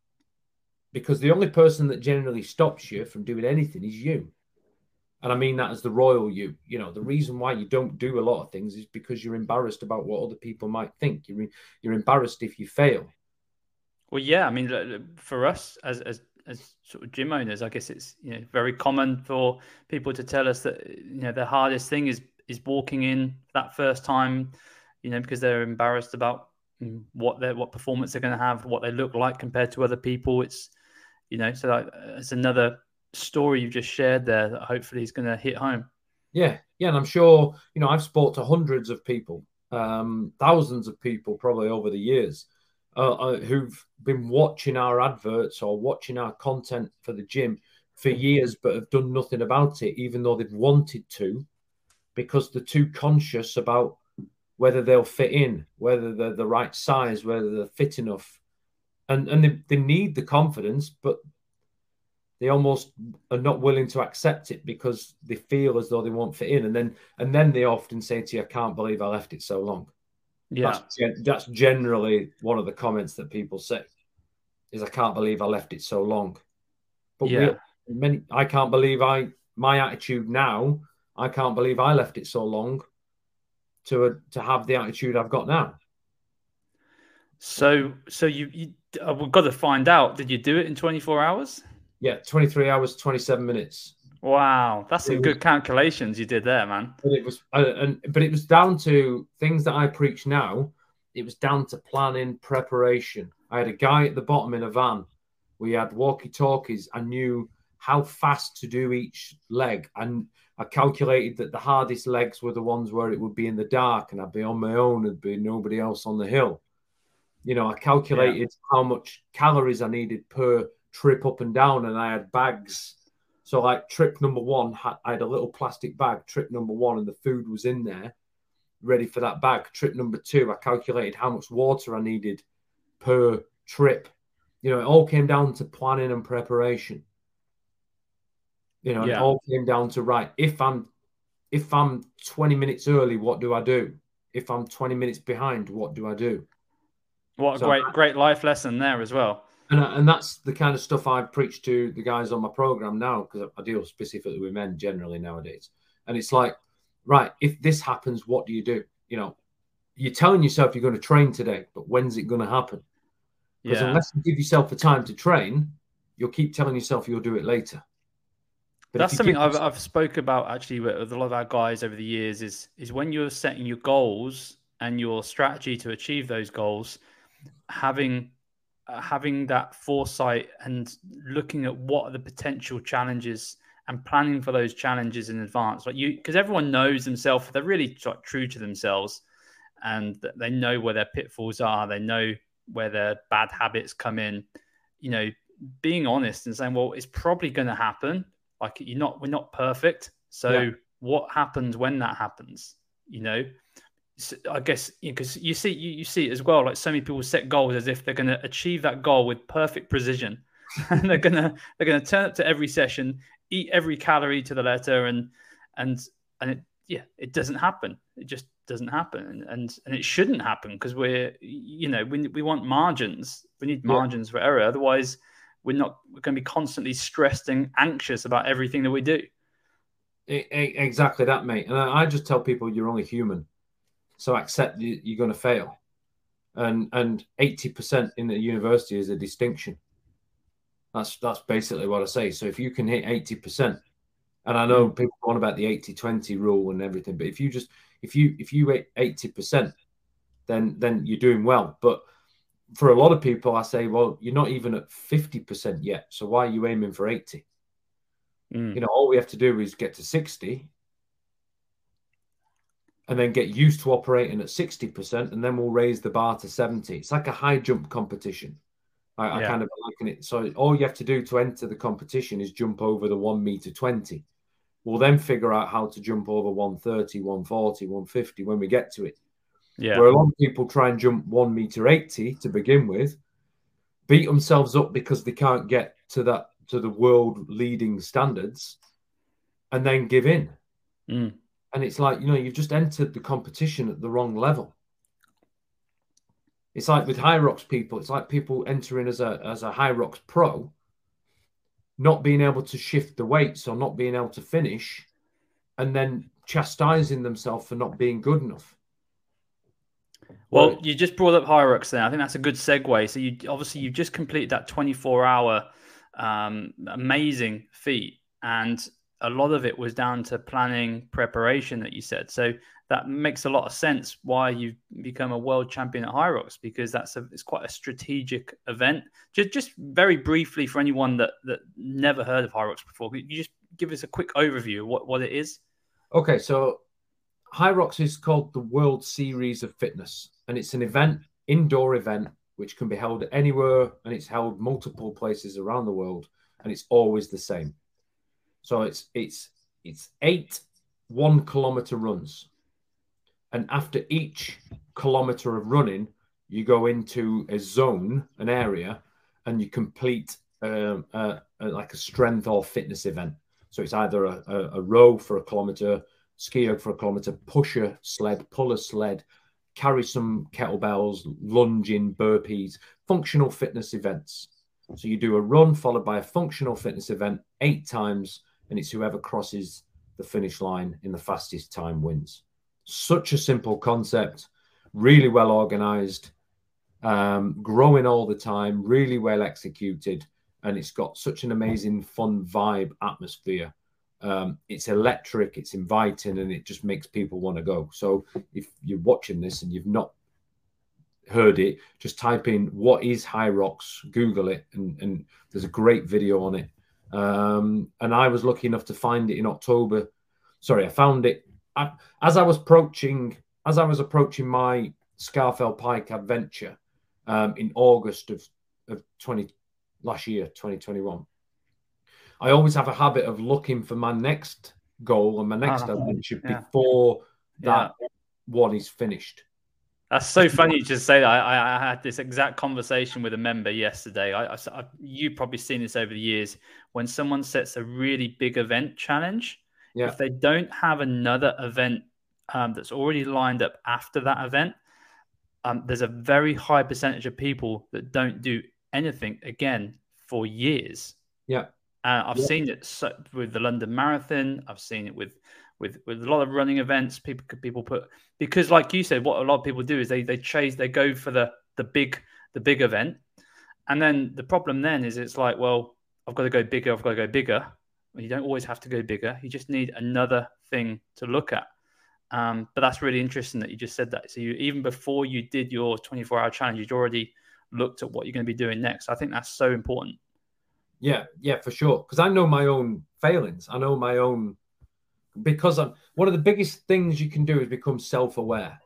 Because the only person that generally stops you from doing anything is you. And I mean that as the royal you. You know, the reason why you don't do a lot of things is because you're embarrassed about what other people might think. You're embarrassed if you fail. Well, yeah. I mean, for us as sort of gym owners, I guess it's very common for people to tell us that the hardest thing is walking in that first time, because they're embarrassed about what performance they're going to have, what they look like compared to other people. It's so it's another story you've just shared there that hopefully is going to hit home. Yeah, and I'm sure I've spoken to hundreds of people, thousands of people probably over the years, who've been watching our adverts or watching our content for the gym for years, but have done nothing about it, even though they've wanted to, because they're too conscious about whether they'll fit in, whether they're the right size, whether they're fit enough. And they need the confidence, but they almost are not willing to accept it because they feel as though they won't fit in. And then they often say to you, I can't believe I left it so long. Yeah. That's generally one of the comments that people say is, I can't believe I left it so long. But I can't believe my attitude now, I can't believe I left it so long to have the attitude I've got now. So you we've got to find out, did you do it in 24 hours? Yeah, 23 hours, 27 minutes. Wow, that's some good calculations you did there, man. But it was down to things that I preach now. It was down to planning, preparation. I had a guy at the bottom in a van. We had walkie-talkies. I knew how fast to do each leg, and I calculated that the hardest legs were the ones where it would be in the dark, and I'd be on my own. There'd be nobody else on the hill. I calculated how much calories I needed per trip up and down, and I had bags. So like trip number 1, I had a little plastic bag, trip number 1, and the food was in there ready for that bag. Trip number 2, I calculated how much water I needed per trip. It all came down to planning and preparation. It all came down to, right, if I'm 20 minutes early, what do I do? If I'm 20 minutes behind, what do I do? What a great life lesson there as well. And that's the kind of stuff I preach to the guys on my program now, because I deal specifically with men generally nowadays. And it's like, right, if this happens, what do you do? You're telling yourself you're going to train today, but when's it going to happen? Because unless you give yourself the time to train, you'll keep telling yourself you'll do it later. But that's something I've spoke about actually with a lot of our guys over the years is when you're setting your goals and your strategy to achieve those goals, having that foresight and looking at what are the potential challenges and planning for those challenges in advance, because everyone knows themselves, they're really true to themselves, and they know where their pitfalls are, they know where their bad habits come in. Being honest and saying, well, it's probably going to happen. Like we're not perfect, so what happens when that happens? you know. I guess because you see it as well. Like so many people set goals as if they're going to achieve that goal with perfect precision, and they're gonna turn up to every session, eat every calorie to the letter, and it doesn't happen. It just doesn't happen, and it shouldn't happen because we want margins. We need margins for error. Otherwise, we're going to be constantly stressed and anxious about everything that we do. Exactly that, mate. And I just tell people you're only human. So accept you're going to fail, and 80% in the university is a distinction. That's basically what I say. So if you can hit 80%, and I know people go on about the 80-20 rule and everything, but if you hit 80%, then you're doing well. But for a lot of people, I say, well, you're not even at 50% yet. So why are you aiming for 80? All we have to do is get to 60. And then get used to operating at 60%, and then we'll raise the bar to 70. It's like a high jump competition. I kind of liken it. So all you have to do to enter the competition is jump over the 1 meter 20. We'll then figure out how to jump over 130, 140, 150 when we get to it. Yeah. Where a lot of people try and jump 1 meter 80 to begin with, beat themselves up because they can't get to the world leading standards, and then give in. And it's like, you've just entered the competition at the wrong level. It's like with Hyrox people, it's like people entering as a Hyrox pro, not being able to shift the weights or not being able to finish, and then chastising themselves for not being good enough. Well, you just brought up Hyrox there. I think that's a good segue. So you've just completed that 24-hour amazing feat, and a lot of it was down to planning, preparation that you said. So that makes a lot of sense why you've become a world champion at Hyrox, because it's quite a strategic event. Just very briefly for anyone that never heard of Hyrox before, could you just give us a quick overview of what it is? Okay, so Hyrox is called the World Series of Fitness, and it's an indoor event, which can be held anywhere, and it's held multiple places around the world, and it's always the same. So it's 8 1-kilometer runs. And after each kilometer of running, you go into a zone, an area, and you complete like a strength or fitness event. So it's either a row for a kilometer, ski erg for a kilometer, push a sled, pull a sled, carry some kettlebells, lunging, burpees, functional fitness events. So you do a run followed by a functional fitness event 8 times, and it's whoever crosses the finish line in the fastest time wins. Such a simple concept, really well organized, growing all the time, really well executed, and it's got such an amazing fun vibe atmosphere. It's electric, it's inviting, and it just makes people want to go. So if you're watching this and you've not heard it, just type in what is Hyrox, Google it, and there's a great video on it. And I was lucky enough to find it in October. Sorry, I found it as I was approaching my Scafell Pike adventure in August of last year, 2021. I always have a habit of looking for my next goal and my next adventure before that one is finished. That's so funny you just say that. I had this exact conversation with a member yesterday. You've probably seen this over the years. When someone sets a really big event challenge, if they don't have another event that's already lined up after that event, there's a very high percentage of people that don't do anything again for years. Yeah. I've seen it with the London Marathon. I've seen it with a lot of running events. People put, because like you said, what a lot of people do is they go for the big event, and then the problem then is it's like, well, I've got to go bigger. Well, you don't always have to go bigger. You just need another thing to look at. But that's really interesting that you just said that. So even before you did your 24-hour challenge, you'd already looked at what you're going to be doing next. I think that's so important. Yeah, for sure. Because I know my own failings. I know my own, because one of the biggest things you can do is become self-aware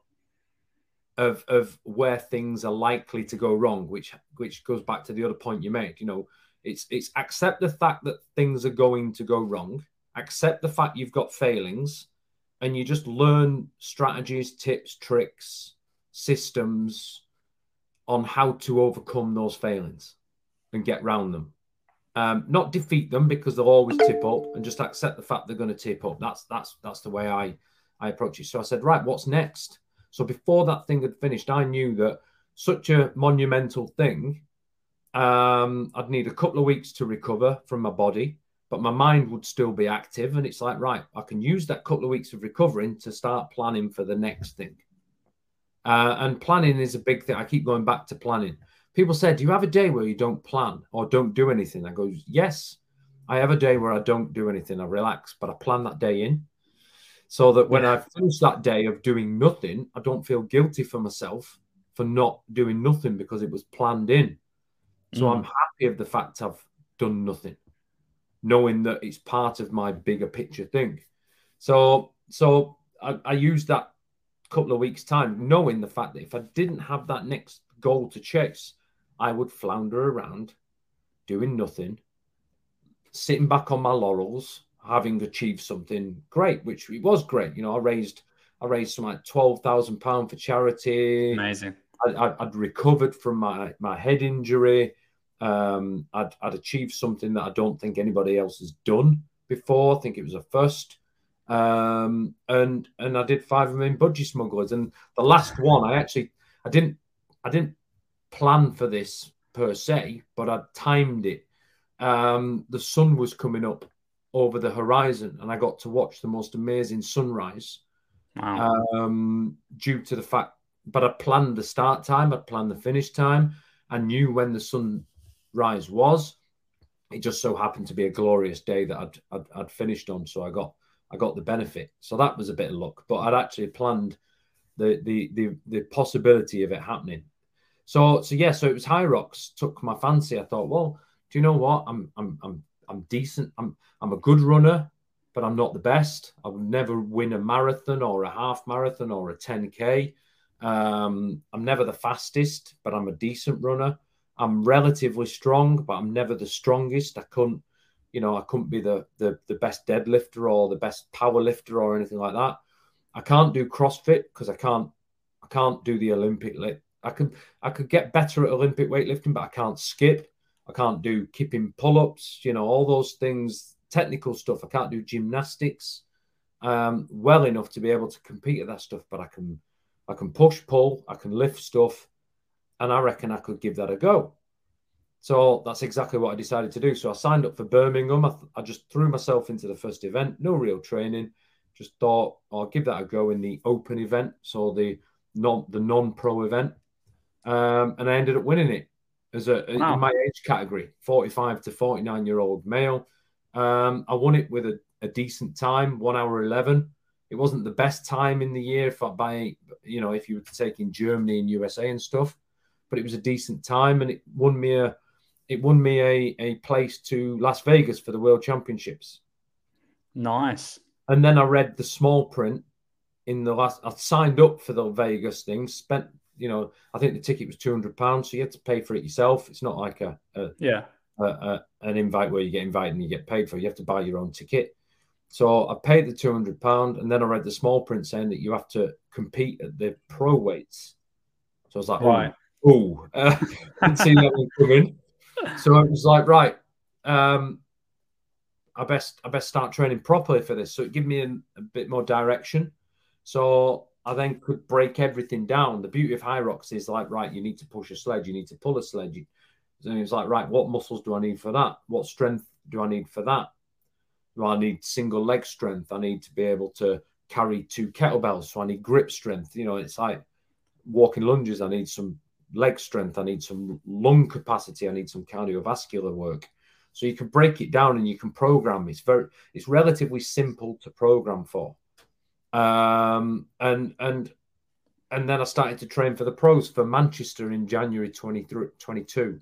of where things are likely to go wrong, which goes back to the other point you made. It's accept the fact that things are going to go wrong, accept the fact you've got failings, and you just learn strategies, tips, tricks, systems on how to overcome those failings and get round them. Not defeat them, because they'll always tip up, and just accept the fact they're going to tip up. That's the way I approach it. So I said, right, what's next? So before that thing had finished, I knew that such a monumental thing, I'd need a couple of weeks to recover from my body, but my mind would still be active. And it's like, right, I can use that couple of weeks of recovering to start planning for the next thing. And planning is a big thing. I keep going back to planning. People say, do you have a day where you don't plan or don't do anything? I go, yes, I have a day where I don't do anything. I relax, but I plan that day in so that when I finish that day of doing nothing, I don't feel guilty for myself for not doing nothing, because it was planned in. So I'm happy of the fact I've done nothing, knowing that it's part of my bigger picture thing. So I used that couple of weeks' time, knowing the fact that if I didn't have that next goal to chase, I would flounder around doing nothing, sitting back on my laurels, having achieved something great, which it was great. You know, I raised something like £12,000 for charity. Amazing. I'd recovered from my head injury. I'd achieved something that I don't think anybody else has done before. I think it was a first. And I did 5 of them in Budgie Smugglers. And the last one, I didn't plan for this per se, but I timed it. The sun was coming up over the horizon, and I got to watch the most amazing sunrise. Wow. Due to the fact, but I planned the start time, I planned the finish time, I knew when the sunrise was. It just so happened to be a glorious day that I'd finished on, so I got the benefit. So that was a bit of luck, but I'd actually planned the possibility of it happening. So it was Hyrox took my fancy. I thought, well, do you know what? I'm decent. I'm a good runner, but I'm not the best. I would never win a marathon or a half marathon or a 10K. I'm never the fastest, but I'm a decent runner. I'm relatively strong, but I'm never the strongest. I couldn't be the best deadlifter or the best power lifter or anything like that. I can't do CrossFit because I can't do the Olympic lift. I could get better at Olympic weightlifting, but I can't skip. I can't do kipping pull-ups, all those things, technical stuff. I can't do gymnastics well enough to be able to compete at that stuff, but I can push, pull, I can lift stuff, and I reckon I could give that a go. So that's exactly what I decided to do. So I signed up for Birmingham. I just threw myself into the first event, no real training. Just thought, I'll give that a go in the open event, so the non-pro event, and I ended up winning it in my age category, 45 to 49-year-old male. I won it with a decent time, 1 hour 11. It wasn't the best time in the year if you were to take in Germany and USA and stuff, but it was a decent time, and it won me a place to Las Vegas for the World Championships. Nice. And then I read the small print I signed up for the Vegas thing, spent, I think the ticket was £200, so you had to pay for it yourself. It's not like an invite where you get invited and you get paid for it. You have to buy your own ticket. So I paid the £200, and then I read the small print saying that you have to compete at the pro weights. So I was like, right. Didn't see that one coming. So it was like, right, I best start training properly for this. So it gave me a bit more direction. So I then could break everything down. The beauty of Hyrox is like, right, you need to push a sled, you need to pull a sled. So it was like, right, what muscles do I need for that? What strength do I need for that? Well, I need single leg strength. I need to be able to carry 2 kettlebells. So I need grip strength. It's like walking lunges. I need some leg strength. I need some lung capacity. I need some cardiovascular work. So you can break it down and you can program. It's relatively simple to program for. And then I started to train for the pros for Manchester in January 2022.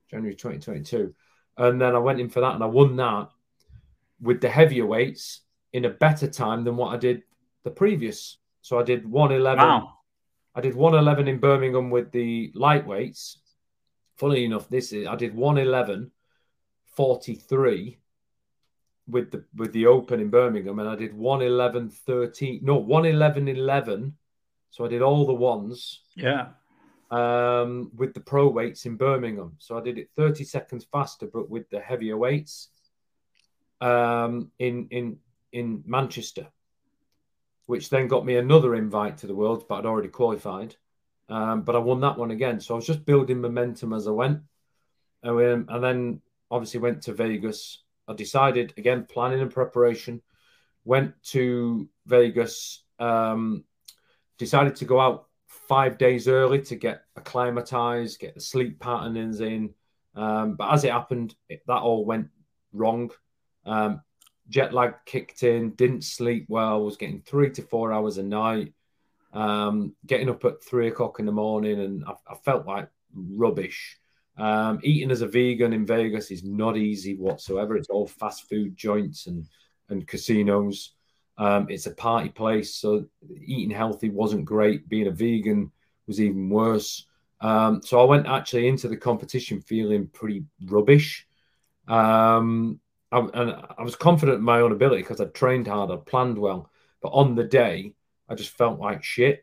And then I went in for that and I won that with the heavier weights in a better time than what I did the previous. So I did 111. Wow. I did 111 in Birmingham with the lightweights. Funnily enough, I did 111.43 with the Open in Birmingham, and I did 1:11:13. No, 1:11:11. So I did all the ones. Yeah. With the pro weights in Birmingham. So I did it 30 seconds faster, but with the heavier weights. In Manchester, which then got me another invite to the Worlds, but I'd already qualified. But I won that one again. So I was just building momentum as I went. And then obviously went to Vegas. I decided, again, planning and preparation, went to Vegas, decided to go out 5 days early to get acclimatized, get the sleep patterns in. But as it happened, that all went wrong. Jet lag kicked in, didn't sleep well, was getting 3 to 4 hours a night, getting up at 3 o'clock in the morning, and I felt like rubbish. Eating as a vegan in Vegas is not easy whatsoever. It's all fast food joints and casinos. It's a party place, so eating healthy wasn't great. Being a vegan was even worse. So I went actually into the competition feeling pretty rubbish. And I was confident in my own ability because I'd trained hard, I'd planned well. But on the day, I just felt like shit.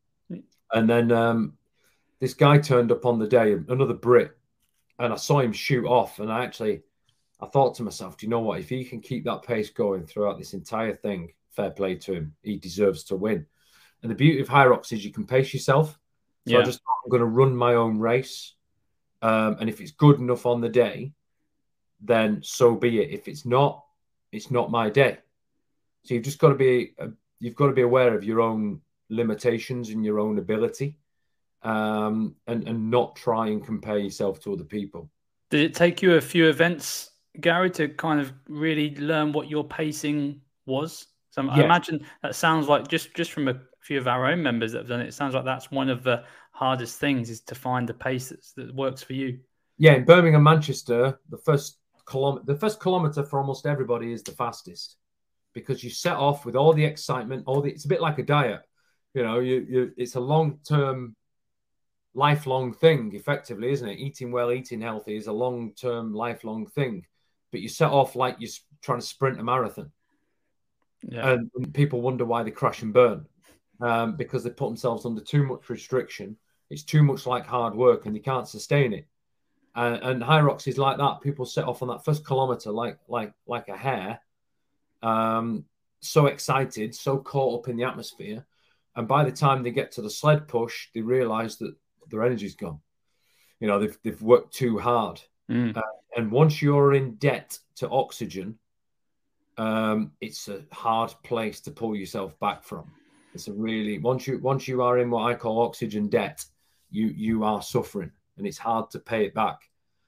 And then this guy turned up on the day, another Brit, and I saw him shoot off. And I thought to myself, do you know what? If he can keep that pace going throughout this entire thing, fair play to him. He deserves to win. And the beauty of Hyrox is you can pace yourself. So I just thought I'm going to run my own race. And if it's good enough on the day, then so be it. If it's not my day. So you've just got to be aware of your own limitations and your own ability, and not try and compare yourself to other people. Did it take you a few events, Gary, to kind of really learn what your pacing was? So I imagine that sounds like just from a few of our own members that have done it, it sounds like that's one of the hardest things is to find the pace that works for you. Yeah, in Birmingham, Manchester, the first kilometer for almost everybody is the fastest because you set off with all the excitement, it's a bit like a diet. You know, it's a long-term, lifelong thing, effectively, isn't it? Eating well, eating healthy is a long-term, lifelong thing. But you set off like you're trying to sprint a marathon. Yeah. And people wonder why they crash and burn, because they put themselves under too much restriction. It's too much like hard work and they can't sustain it. And Hyrox is like that. People set off on that first kilometer like a hare, so excited, so caught up in the atmosphere. And by the time they get to the sled push, they realize that their energy's gone. You know, they've worked too hard. And once you're in debt to oxygen, it's a hard place to pull yourself back from. It's a really, once you are in what I call oxygen debt, you are suffering and it's hard to pay it back.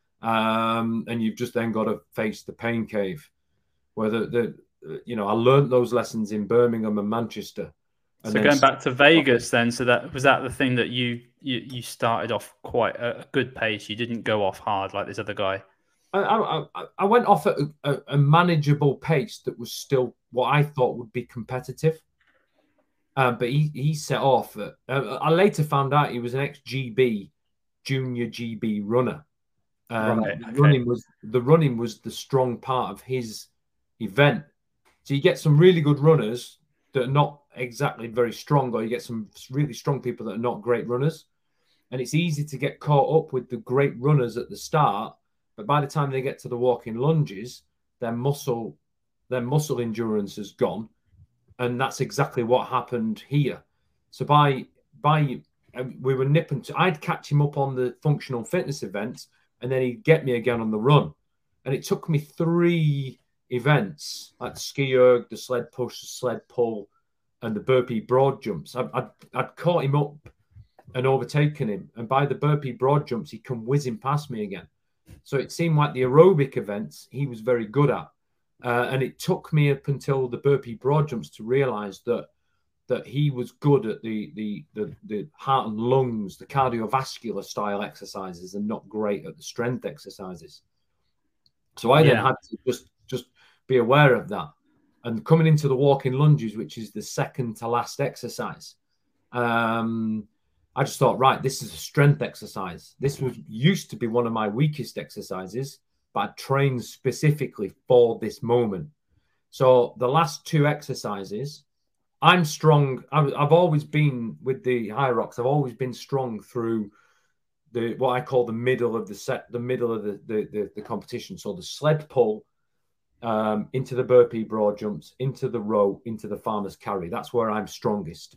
And you've just then got to face the pain cave where I learned those lessons in Birmingham and Manchester. And so going back to Vegas then, so was that the thing that you started off quite a good pace? You didn't go off hard like this other guy. I went off at a manageable pace that was still what I thought would be competitive. But he set off. I later found out he was an ex-GB, junior GB runner. Right, the running was the strong part of his event. So you get some really good runners that are not exactly very strong, or you get some really strong people that are not great runners. And it's easy to get caught up with the great runners at the start, but by the time they get to the walking lunges, their muscle endurance has gone. And that's exactly what happened here. So we were nipping I'd catch him up on the functional fitness events, and then he'd get me again on the run. And it took me 3 events, like the ski erg, the sled push, the sled pull, and the burpee broad jumps. I'd caught him up and overtaken him. And by the burpee broad jumps, he'd come whizzing past me again. So it seemed like the aerobic events he was very good at. And it took me up until the burpee broad jumps to realize that he was good at the heart and lungs, the cardiovascular style exercises, and not great at the strength exercises. So I then had to just be aware of that. And coming into the walking lunges, which is the second to last exercise, I just thought, right, this is a strength exercise. This used to be one of my weakest exercises, but I trained specifically for this moment. So the last 2 exercises, I'm strong. I've always been with the Hyrox. I've always been strong through what I call the middle of the set, the middle of the competition. So the sled pull, into the burpee broad jumps, into the row, into the farmer's carry. That's where I'm strongest.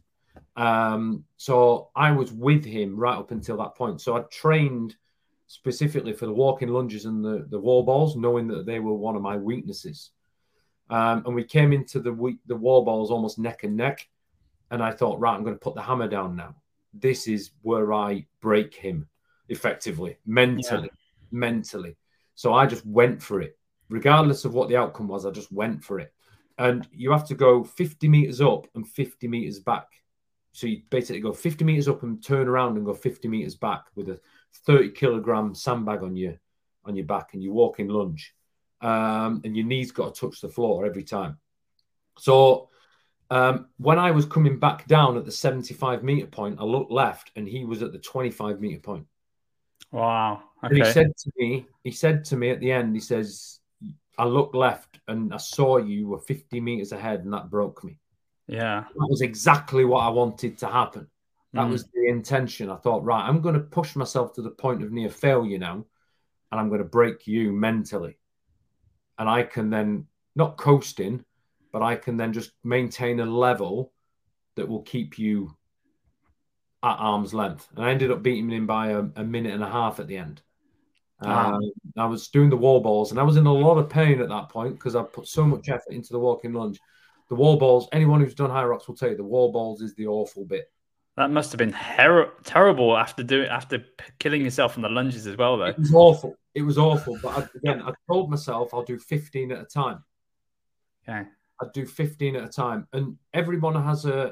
So I was with him right up until that point. So I trained specifically for the walking lunges and the wall balls, knowing that they were one of my weaknesses. And we came into the wall balls almost neck and neck. And I thought, right, I'm going to put the hammer down now. This is where I break him effectively, mentally. So I just went for it. Regardless of what the outcome was, I just went for it. And you have to go 50 meters up and 50 meters back. So you basically go 50 meters up and turn around and go 50 meters back with a 30-kilogram sandbag on your back, and you walk in lunge. And your knees got to touch the floor every time. So when I was coming back down at the 75-meter point, I looked left and he was at the 25-meter point. Wow. Okay. And he said to me at the end, he says, I looked left and I saw you were 50 meters ahead, and that broke me. Yeah. That was exactly what I wanted to happen. That was the intention. I thought, right, I'm going to push myself to the point of near failure now, and I'm going to break you mentally. And I can then, not coasting, but I can then just maintain a level that will keep you at arm's length. And I ended up beating him by a minute and a half at the end. I was doing the wall balls, and I was in a lot of pain at that point because I put so much effort into the walking lunge. The wall balls, anyone who's done Hyrox will tell you, the wall balls is the awful bit. That must have been terrible after killing yourself on the lunges as well, though. It was awful. It was awful. But I told myself I'll do 15 at a time. Okay. I'd do 15 at a time, and everyone has a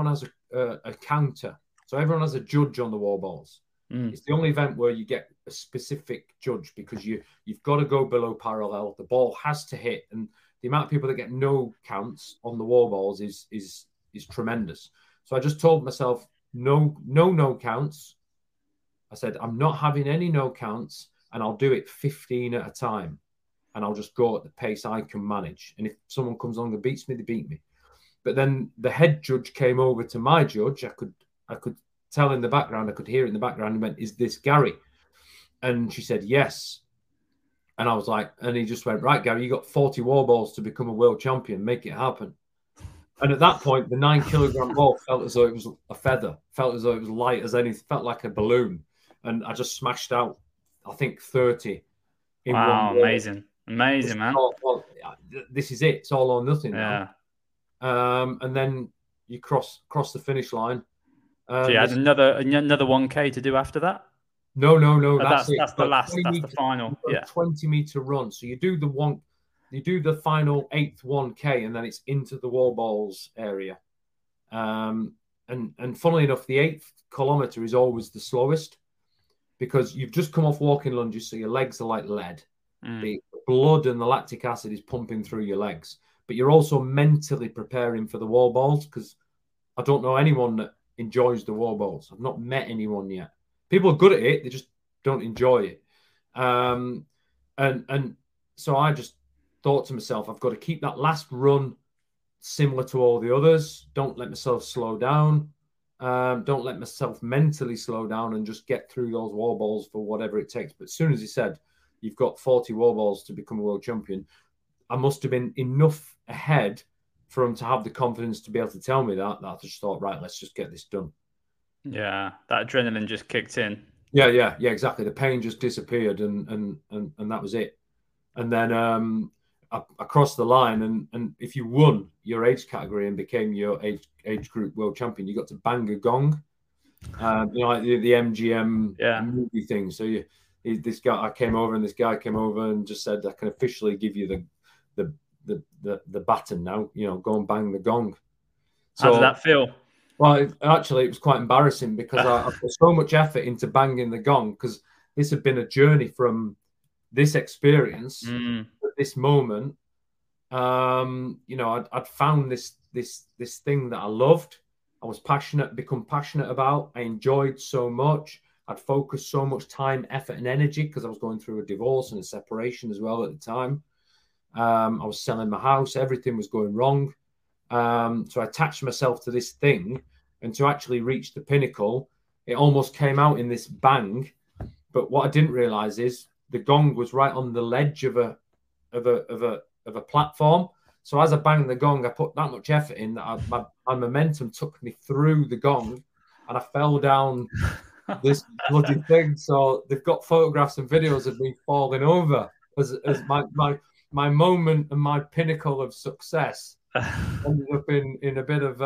counter. So everyone has a judge on the wall balls. It's the only event where you get a specific judge because you've got to go below parallel. The ball has to hit, and the amount of people that get no counts on the wall balls is tremendous. So I just told myself no counts. I said I'm not having any no counts, and I'll do it 15 at a time, and I'll just go at the pace I can manage. And if someone comes along and beats me, they beat me. But then the head judge came over to my judge. I could tell in the background, I could hear it in the background. He went, "Is this Gary?" And she said, "Yes." And I was like, and he just went, "Right, Gary, you got 40 wall balls to become a world champion. Make it happen." And at that point, the 9-kilogram ball felt as though it was a feather, felt as though it was light as anything, felt like a balloon. And I just smashed out, I think, 30 in one ball. Amazing, man. Well, this is it. It's all or nothing now. And then you cross the finish line. So you had another 1K to do after that? No. That's it. That's the last. That's the final. 20-meter run. So you do the final 8th 1K, and then it's into the wall balls area. And funnily enough, the 8th kilometer is always the slowest because you've just come off walking lunges, so your legs are like lead. The blood and the lactic acid is pumping through your legs, but you're also mentally preparing for the wall balls because I don't know anyone that enjoys the wall balls. I've not met anyone yet. People are good at it, they just don't enjoy it. And so I just thought to myself, I've got to keep that last run similar to all the others. Don't let myself slow down. Don't let myself mentally slow down, and just get through those wall balls for whatever it takes. But as soon as he said, you've got 40 wall balls to become a world champion, I must have been enough ahead for him to have the confidence to be able to tell me that I just thought, right, let's just get this done. Yeah, that adrenaline just kicked in. Yeah, exactly. The pain just disappeared, and that was it. And then I crossed the line, and if you won your age category and became your age group world champion, you got to bang a gong. Like the MGM movie thing. So I came over, and this guy came over and just said, I can officially give you the baton now. Go and bang the gong. So, how did that feel? Well, actually, it was quite embarrassing because I put so much effort into banging the gong because this had been a journey from this experience to this moment. I'd found this thing that I loved. I was become passionate about. I enjoyed so much. I'd focused so much time, effort, and energy because I was going through a divorce and a separation as well at the time. I was selling my house. Everything was going wrong. So I attached myself to this thing, and to actually reach the pinnacle, it almost came out in this bang. But what I didn't realize is the gong was right on the ledge of a platform. So as I banged the gong, I put that much effort in that my momentum took me through the gong, and I fell down this bloody thing. So they've got photographs and videos of me falling over as my moment and my pinnacle of success ended up in a bit of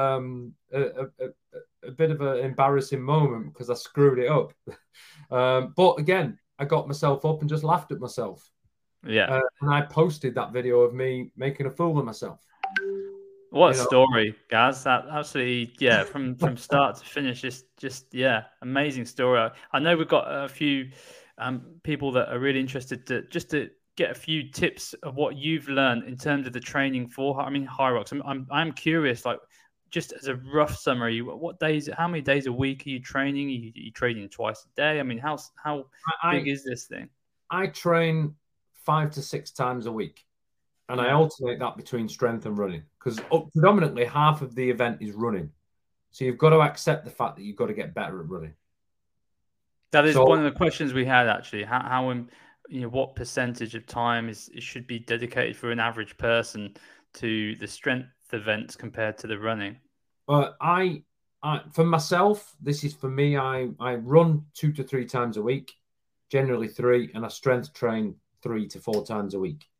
a bit of an embarrassing moment because I screwed it up. But again, I got myself up and just laughed at myself. Yeah. And I posted that video of me making a fool of myself. What a story, Gaz. That absolutely, yeah, from start to finish, just amazing story. I know we've got a few people that are really interested to get a few tips of what you've learned in terms of the training for, HYROX. I'm curious, like, just as a rough summary, how many days a week are you training? Are you training twice a day? I mean, how big is this thing? I train 5 to 6 times a week, and I alternate that between strength and running, because predominantly half of the event is running. So you've got to accept the fact that you've got to get better at running. That is one of the questions we had, actually. How what percentage of time should be dedicated for an average person to the strength events compared to the running? I for myself, this is for me. I run 2 to 3 times a week, generally 3, and I strength train 3 to 4 times a week.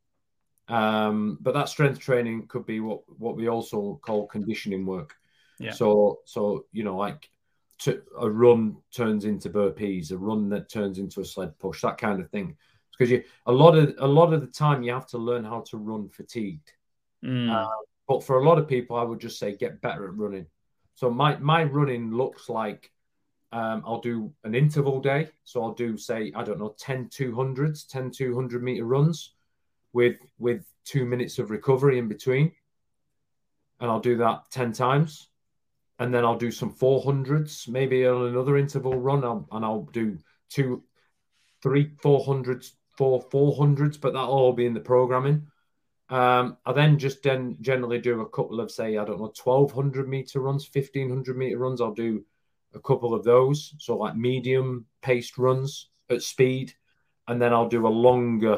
But that strength training could be what we also call conditioning work. Yeah. So like a run turns into burpees, a run that turns into a sled push, that kind of thing. Because a lot of the time you have to learn how to run fatigued. But for a lot of people, I would just say get better at running. So my running looks like I'll do an interval day. So I'll do, say, 10 200s, 10 200-meter runs with 2 minutes of recovery in between. And I'll do that 10 times. And then I'll do some 400s, maybe on another interval run. I'll do 2, 3, 400s, 400s, but that'll all be in the programming. I then generally do a couple of, say, 1,200-meter runs, 1,500-meter runs. I'll do a couple of those, so like medium paced runs at speed, and then I'll do a longer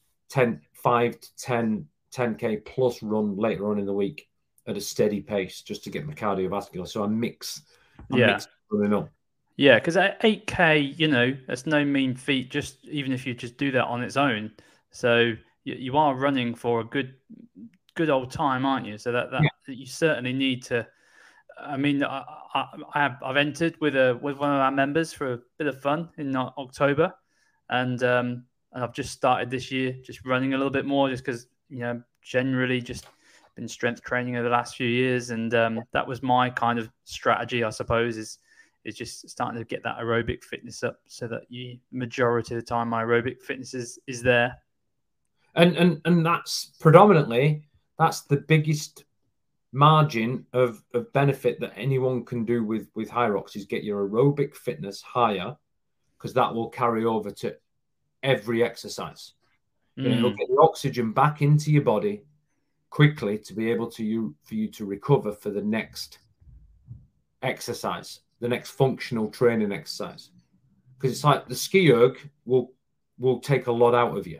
5 to 10K plus run later on in the week at a steady pace, just to get my cardiovascular. So I mix running up. Yeah, because at 8K, that's no mean feat. Just even if you just do that on its own, so you are running for a good old time, aren't you? So that you certainly need to. I mean, I've entered with one of our members for a bit of fun in October, and I've just started this year just running a little bit more, just because generally just been strength training over the last few years, and that was my kind of strategy, I suppose, is just starting to get that aerobic fitness up, so that majority of the time my aerobic fitness is there. And that's predominantly, that's the biggest margin of benefit that anyone can do with HYROX, is get your aerobic fitness higher, because that will carry over to every exercise. It'll get the oxygen back into your body quickly to be able for you to recover for the next exercise, the next functional training exercise. Because it's like the ski erg will take a lot out of you.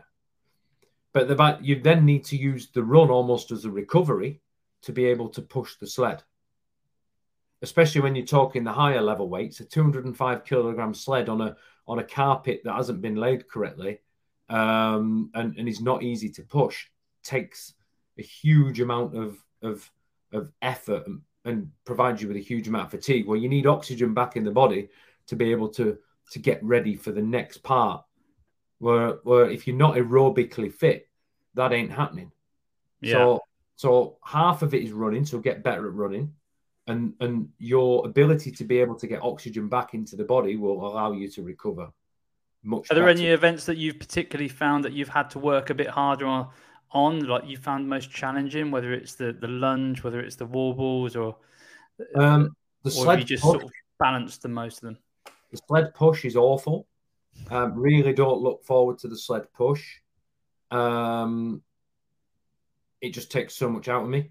But you then need to use the run almost as a recovery to be able to push the sled. Especially when you're talking the higher level weights, a 205 kilogram sled on a carpet that hasn't been laid correctly, and is not easy to push, takes a huge amount of effort and provides you with a huge amount of fatigue. Well, you need oxygen back in the body to be able to get ready for the next part. Where if you're not aerobically fit, that ain't happening. Yeah. So half of it is running, so get better at running, and your ability to be able to get oxygen back into the body will allow you to recover much better. Are there any events that you've particularly found that you've had to work a bit harder on, like you found most challenging, whether it's the lunge, whether it's the wall balls, or the sled you just push, sort of balanced the most of them? The sled push is awful. Really don't look forward to the sled push. it just takes so much out of me.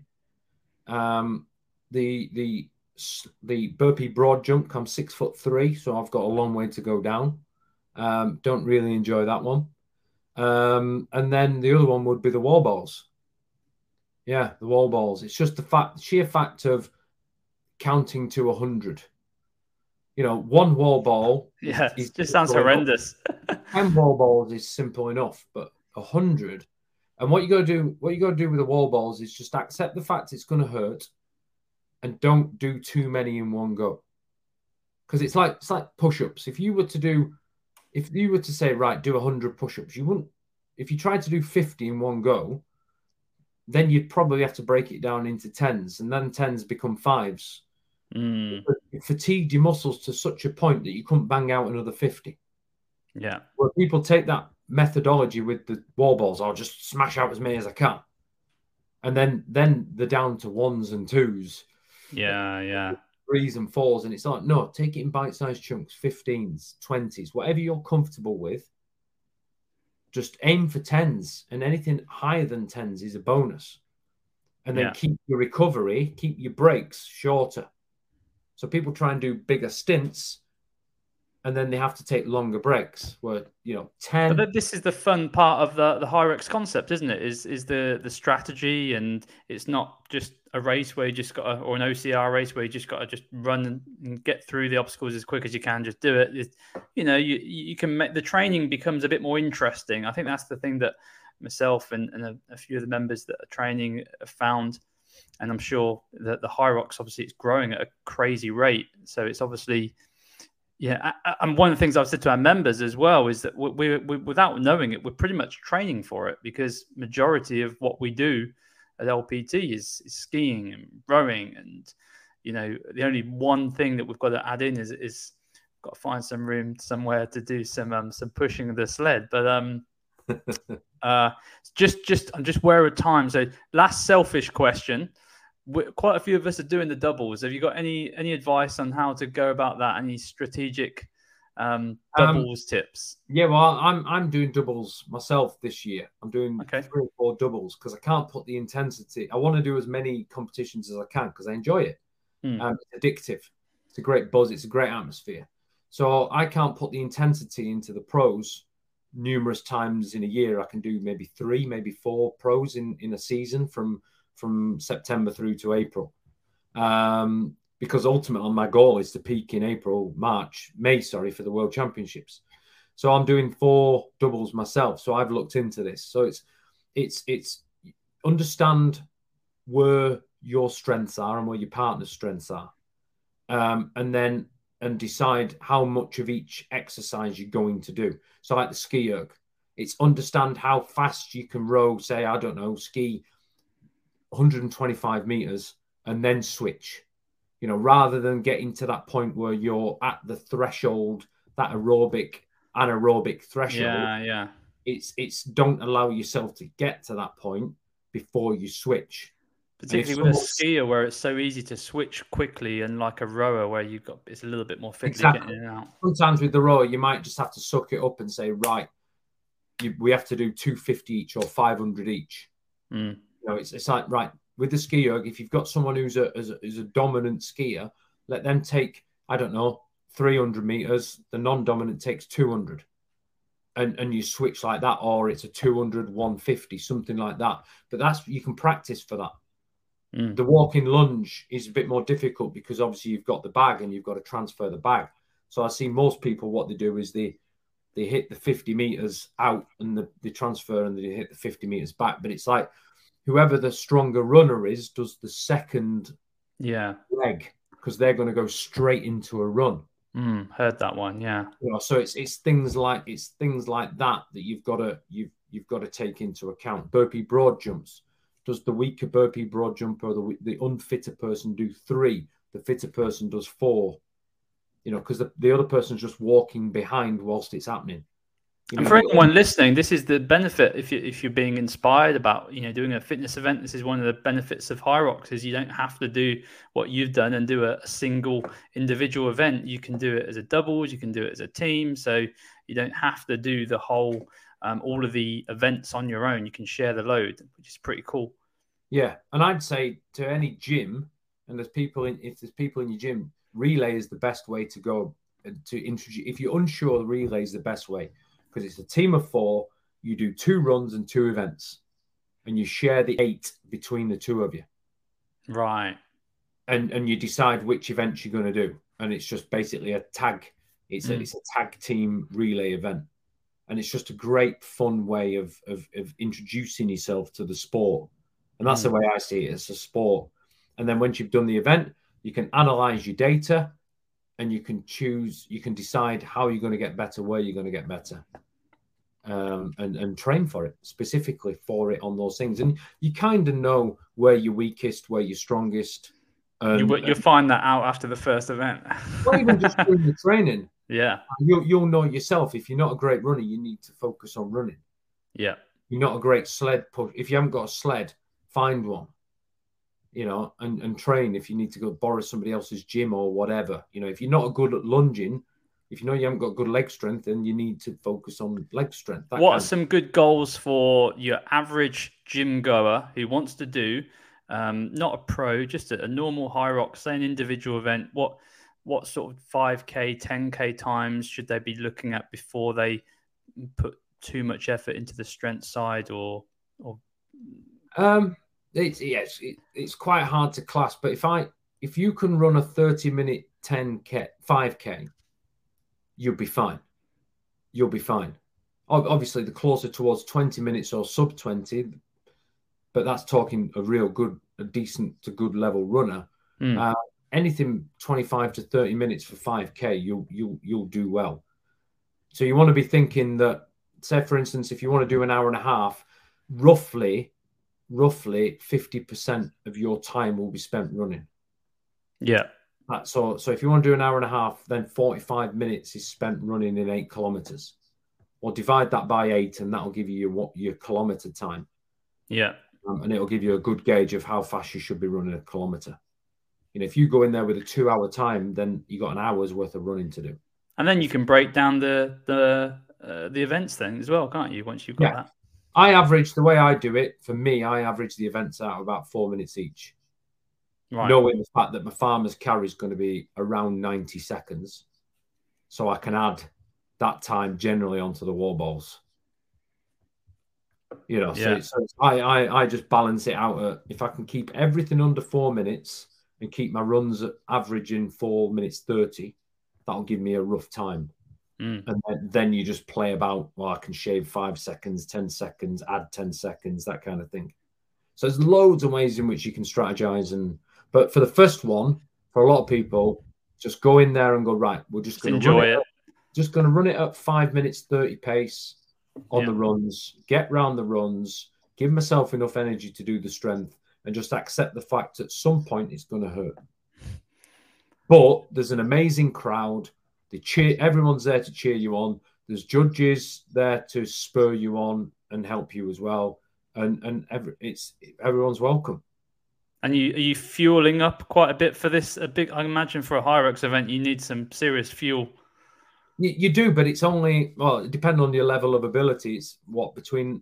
The burpee broad jump, I'm 6'3", so I've got a long way to go down. Don't really enjoy that one. And then the other one would be the wall balls. Yeah, the wall balls. It's just the sheer fact of counting to 100. You know, one wall ball. Yeah, it just sounds horrendous. 10 wall balls is simple enough, but 100. And what you got to do with the wall balls is just accept the fact it's going to hurt, and don't do too many in one go. Because it's like push-ups. If you were to say, right, do 100 push-ups, you wouldn't. If you tried to do 50 in one go, then you'd probably have to break it down into 10s, and then 10s become 5s. It fatigued your muscles to such a point that you couldn't bang out another 50. Yeah. Where people take that methodology with the wall balls, I'll just smash out as many as I can. And then they're down to 1s and 2s. Yeah. 3s and 4s. And it's like, no, take it in bite-sized chunks, 15s, 20s, whatever you're comfortable with. Just aim for 10s, and anything higher than 10s is a bonus. And then keep your recovery, keep your breaks shorter. So people try and do bigger stints, and then they have to take longer breaks. Where 10. But this is the fun part of the Hyrox concept, isn't it? Is the strategy, and it's not just a race where you just got or an OCR race where you just got to just run and get through the obstacles as quick as you can. Just do it. You can make the training becomes a bit more interesting. I think that's the thing that myself and a few of the members that are training have found. And I'm sure that the Hyrox, obviously, it's growing at a crazy rate. So it's obviously, and one of the things I've said to our members as well is that we without knowing it, we're pretty much training for it, because majority of what we do at LPT is skiing and rowing. And, the only one thing that we've got to add in is got to find some room somewhere to do some pushing of the sled. But I'm just aware of time. So last selfish question. Quite a few of us are doing the doubles. Have you got any advice on how to go about that? Any strategic doubles tips? Yeah, well, I'm doing doubles myself this year. I'm doing 3 or 4 doubles because I can't put the intensity. I want to do as many competitions as I can because I enjoy it. It's addictive. It's a great buzz. It's a great atmosphere. So I can't put the intensity into the pros numerous times in a year. I can do maybe 3, maybe 4 pros in a season from September through to April. Because ultimately my goal is to peak in May for the World Championships. So I'm doing 4 doubles myself. So I've looked into this. So it's understand where your strengths are and where your partner's strengths are. And decide how much of each exercise you're going to do. So like the ski erg, it's understand how fast you can row, say, I don't know, ski 125 meters and then switch, rather than getting to that point where you're at the threshold, that anaerobic threshold. Yeah. It's don't allow yourself to get to that point before you switch. Particularly with a skier where it's so easy to switch quickly, and like a rower where it's a little bit more fiddly getting in and out. Sometimes with the rower, you might just have to suck it up and say, right, we have to do 250 each or 500 each. It's like, right, with the ski erg, if you've got someone who's a dominant skier, let them take, I don't know, 300 meters. The non-dominant takes 200. And you switch like that, or it's a 200, 150, something like that. But you can practice for that. The walking lunge is a bit more difficult because obviously you've got the bag and you've got to transfer the bag. So I see most people, what they do is they hit the 50 meters out and they transfer and they hit the 50 meters back. But it's like whoever the stronger runner is does the second leg because they're going to go straight into a run. Heard that one, yeah. So it's things like that you've got to take into account. Burpee broad jumps. Does the weaker burpee broad jump or the unfitter person do 3? The fitter person does 4. Because the other person's just walking behind whilst it's happening. And for anyone listening, this is the benefit if you're being inspired about doing a fitness event. This is one of the benefits of Hyrox is you don't have to do what you've done and do a single individual event. You can do it as a doubles, you can do it as a team, so you don't have to do the whole all of the events on your own. You can share the load, which is pretty cool. Yeah, and I'd say to any gym, and if there's people in your gym, relay is the best way to go to introduce. If you're unsure, relay is the best way because it's a team of 4. You do 2 runs and 2 events, and you share the 8 between the 2 of you. Right. And you decide which events you're going to do, and it's just basically a tag. It's a tag team relay event, and it's just a great fun way of introducing yourself to the sport. And that's the way I see it, as a sport. And then once you've done the event, you can analyze your data and you can decide how you're going to get better, where you're going to get better, and train for it, specifically for it on those things. And you kind of know where you're weakest, where you're strongest. You'll find that out after the first event. Not even just doing the training. Yeah. You'll know yourself. If you're not a great runner, you need to focus on running. Yeah. You're not a great sled push. If you haven't got a sled, find one, and train. If you need to go borrow somebody else's gym or whatever, if you're not good at lunging, if you haven't got good leg strength, then you need to focus on leg strength. What are some good goals for your average gym goer who wants to do, not a pro, just a normal Hyrox, say an individual event? What sort of 5K, 10K times should they be looking at before they put too much effort into the strength side or It's quite hard to class, but if you can run a 30-minute 10K, 5K, you'll be fine. You'll be fine. Obviously, the closer towards 20 minutes or sub 20, but that's talking a decent to good level runner. Anything 25 to 30 minutes for 5K, you'll do well. So you want to be thinking that, say, for instance, if you want to do an hour and a half, roughly 50% of your time will be spent running. Yeah. So if you want to do an hour and a half, then 45 minutes is spent running in 8 kilometers. Or divide that by 8, and that'll give you your kilometer time. Yeah. And it'll give you a good gauge of how fast you should be running a kilometer. If you go in there with a 2-hour time, then you got an hour's worth of running to do. And then you can break down the events then as well, can't you? Once you've got that. The way I do it, for me, I average the events out about 4 minutes each. Right. Knowing the fact that my farmer's carry is going to be around 90 seconds. So I can add that time generally onto the wall balls. So I just balance it out. If I can keep everything under 4 minutes and keep my runs averaging 4 minutes 30, that'll give me a rough time. And then you just play about, I can shave 5 seconds, 10 seconds, add 10 seconds, that kind of thing. So there's loads of ways in which you can strategize. But for the first one, for a lot of people, just go in there and go, right, we're just going to enjoy it. Just going to run it at 5 minutes 30 pace on the runs, get round the runs, give myself enough energy to do the strength, and just accept the fact at some point it's going to hurt. But there's an amazing crowd. They cheer. Everyone's there to cheer you on. There's judges there to spur you on and help you as well. And everyone's welcome. And are you fueling up quite a bit for this? I imagine for a Hyrox event, you need some serious fuel. You do, but it's only, it depends on your level of ability. It's between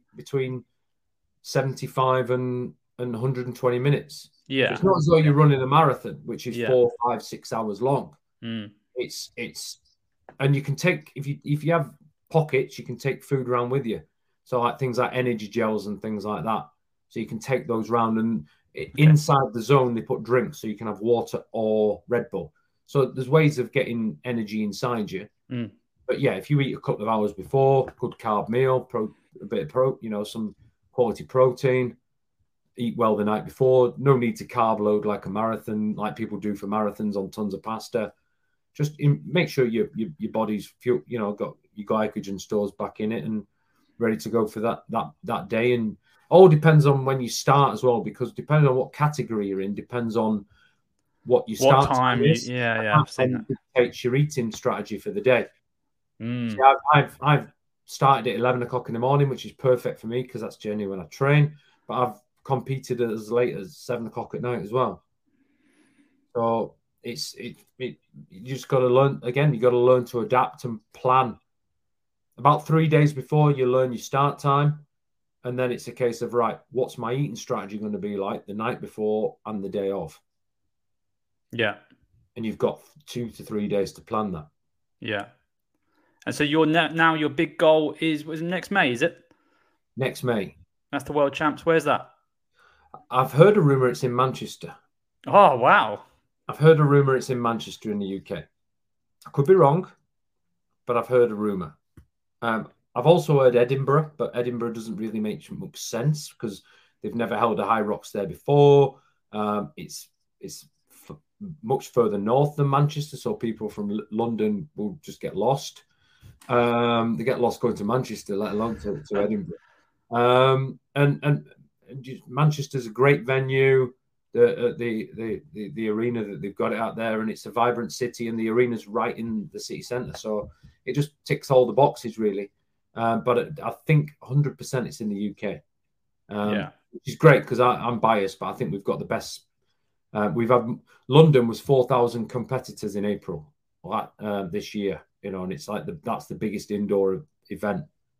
75 and 120 minutes. Yeah. So it's not as though you're running a marathon, which is 4, 5, 6 hours long. It's and you can take, if you have pockets, you can take food around with you. So like things like energy gels and things like that. So you can take those around, and inside the zone they put drinks, so you can have water or Red Bull. So there's ways of getting energy inside you. But yeah, if you eat a couple of hours before, good carb meal, a bit of some quality protein, eat well the night before. No need to carb load like a marathon, like people do for marathons on tons of pasta. Just make sure your body's got your glycogen stores back in it and ready to go for that day. And all depends on when you start as well, because depending on what category you're in, depends on what you start. What time? And dictates your eating strategy for the day. So I've started at 11 o'clock in the morning, which is perfect for me because that's generally when I train. But I've competed as late as 7 o'clock at night as well. So you just got to learn. Again, you got to learn to adapt and plan. About 3 days before, you learn your start time, And then it's a case of, right, what's my eating strategy going to be like the night before and the day of? Yeah. And you've got 2 to 3 days to plan that. Yeah. And so now your big goal was next May, is it? Next May. That's the World Champs. Where's that? I've heard a rumour it's in Manchester. Oh, wow. I've heard a rumour it's in Manchester in the UK. I could be wrong, but I've heard a rumour. I've also heard Edinburgh, but Edinburgh doesn't really make much sense because they've never held a High Rocks there before. It's much further north than Manchester, so people from London will just get lost. They get lost going to Manchester, let alone to Edinburgh. And Manchester's a great venue. The arena that they've got it out there, and it's a vibrant city, and the arena's right in the city centre, so it just ticks all the boxes really. But I think 100% it's in the UK, which is great because I'm biased, but I think we've got the best. We've had London was 4,000 competitors in April this year, and it's like that's the biggest indoor event,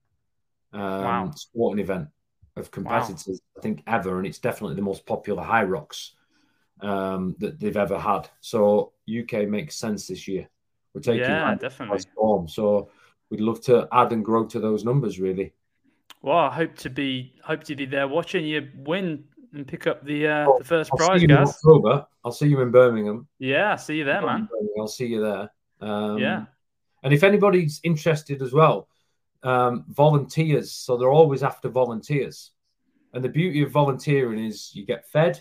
sporting event of competitors I think ever, and it's definitely the most popular High Rocks that they've ever had. So UK makes sense this year. We're taking definitely storm, so we'd love to add and grow to those numbers really. Well, I hope to be there watching you win and pick up the first prize, guys. October. I'll see you in Birmingham. Yeah, I'll see you there, man. I'll see you there. Yeah. And if anybody's interested as well, volunteers. So they're always after volunteers. And the beauty of volunteering is you get fed.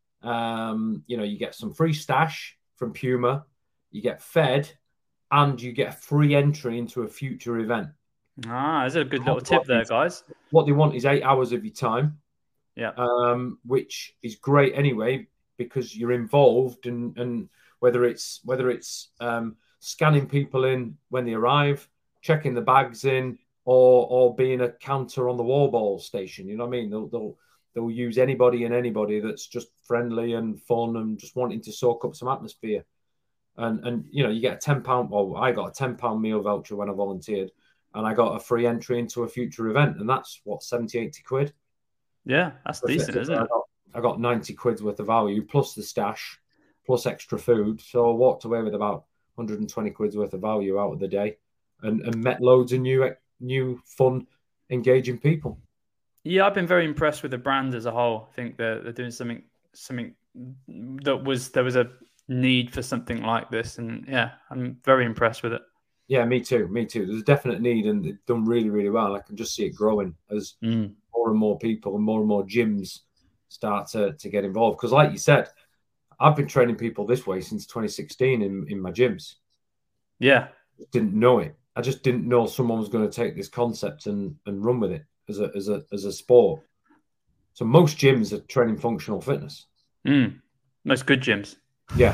You get some free stash from Puma. You get fed, and you get free entry into a future event. That's a good little tip there, guys. What they want is 8 hours of your time. Yeah. Which is great anyway because you're involved, and whether it's scanning people in when they arrive, checking the bags in, or being a counter on the wall ball station. You know what I mean? They'll use anybody that's just friendly and fun and just wanting to soak up some atmosphere. And you get a £10. Well, I got a £10 meal voucher when I volunteered, and I got a free entry into a future event, and that's what 70-80 quid. Yeah, that's decent, isn't it? I got 90 quid's worth of value plus the stash, plus extra food. So I walked away with about 120 quid's worth of value out of the day, and met loads of new, fun, engaging people. Yeah, I've been very impressed with the brand as a whole. I think they're doing something there was a need for something like this, and yeah, I'm very impressed with it. Yeah, me too. There's a definite need, and they've done really, really well. I can just see it growing as more and more people and more gyms start to get involved. Because like you said, I've been training people this way since 2016 in my gyms. Yeah. Didn't know it. I just didn't know someone was going to take this concept and run with it as a sport. So most gyms are training functional fitness. Most good gyms. Yeah.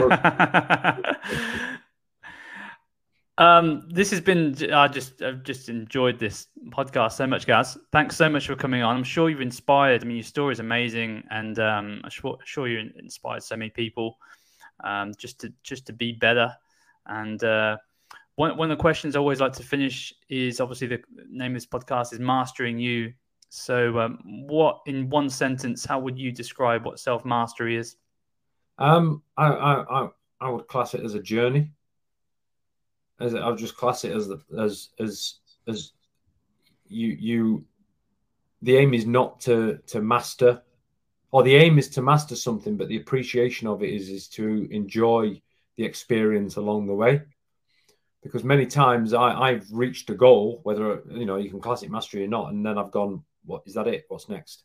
This has been. I've just enjoyed this podcast so much, guys. Thanks so much for coming on. I'm sure you've inspired. I mean, your story is amazing, and I'm sure you inspired so many people just to be better. And one of the questions I always like to finish is obviously the name of this podcast is Mastering You. So, what in one sentence? How would you describe what self-mastery is? I would class it as a journey. I would just class it as you. The aim is not to master, or the aim is to master something, but the appreciation of it is to enjoy the experience along the way. Because many times I've reached a goal, whether you can class it mastery or not, and then I've gone, what is that? What's next?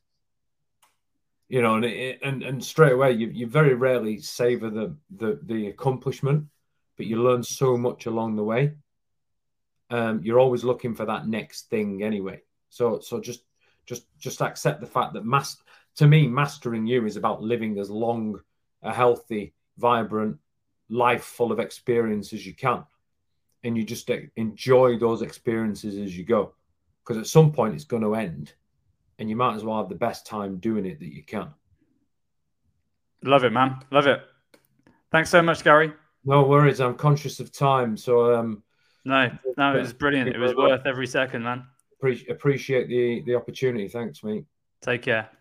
And straight away you very rarely savor the accomplishment, but you learn so much along the way. You're always looking for that next thing anyway. So just accept the fact that to me, mastering you is about living as long, a healthy, vibrant life full of experience as you can. And you just enjoy those experiences as you go. Because at some point it's going to end. And you might as well have the best time doing it that you can. Love it, man. Love it. Thanks so much, Gary. No worries. I'm conscious of time. So no, it was brilliant. It was worth every second, man. appreciate the opportunity. Thanks, mate. Take care.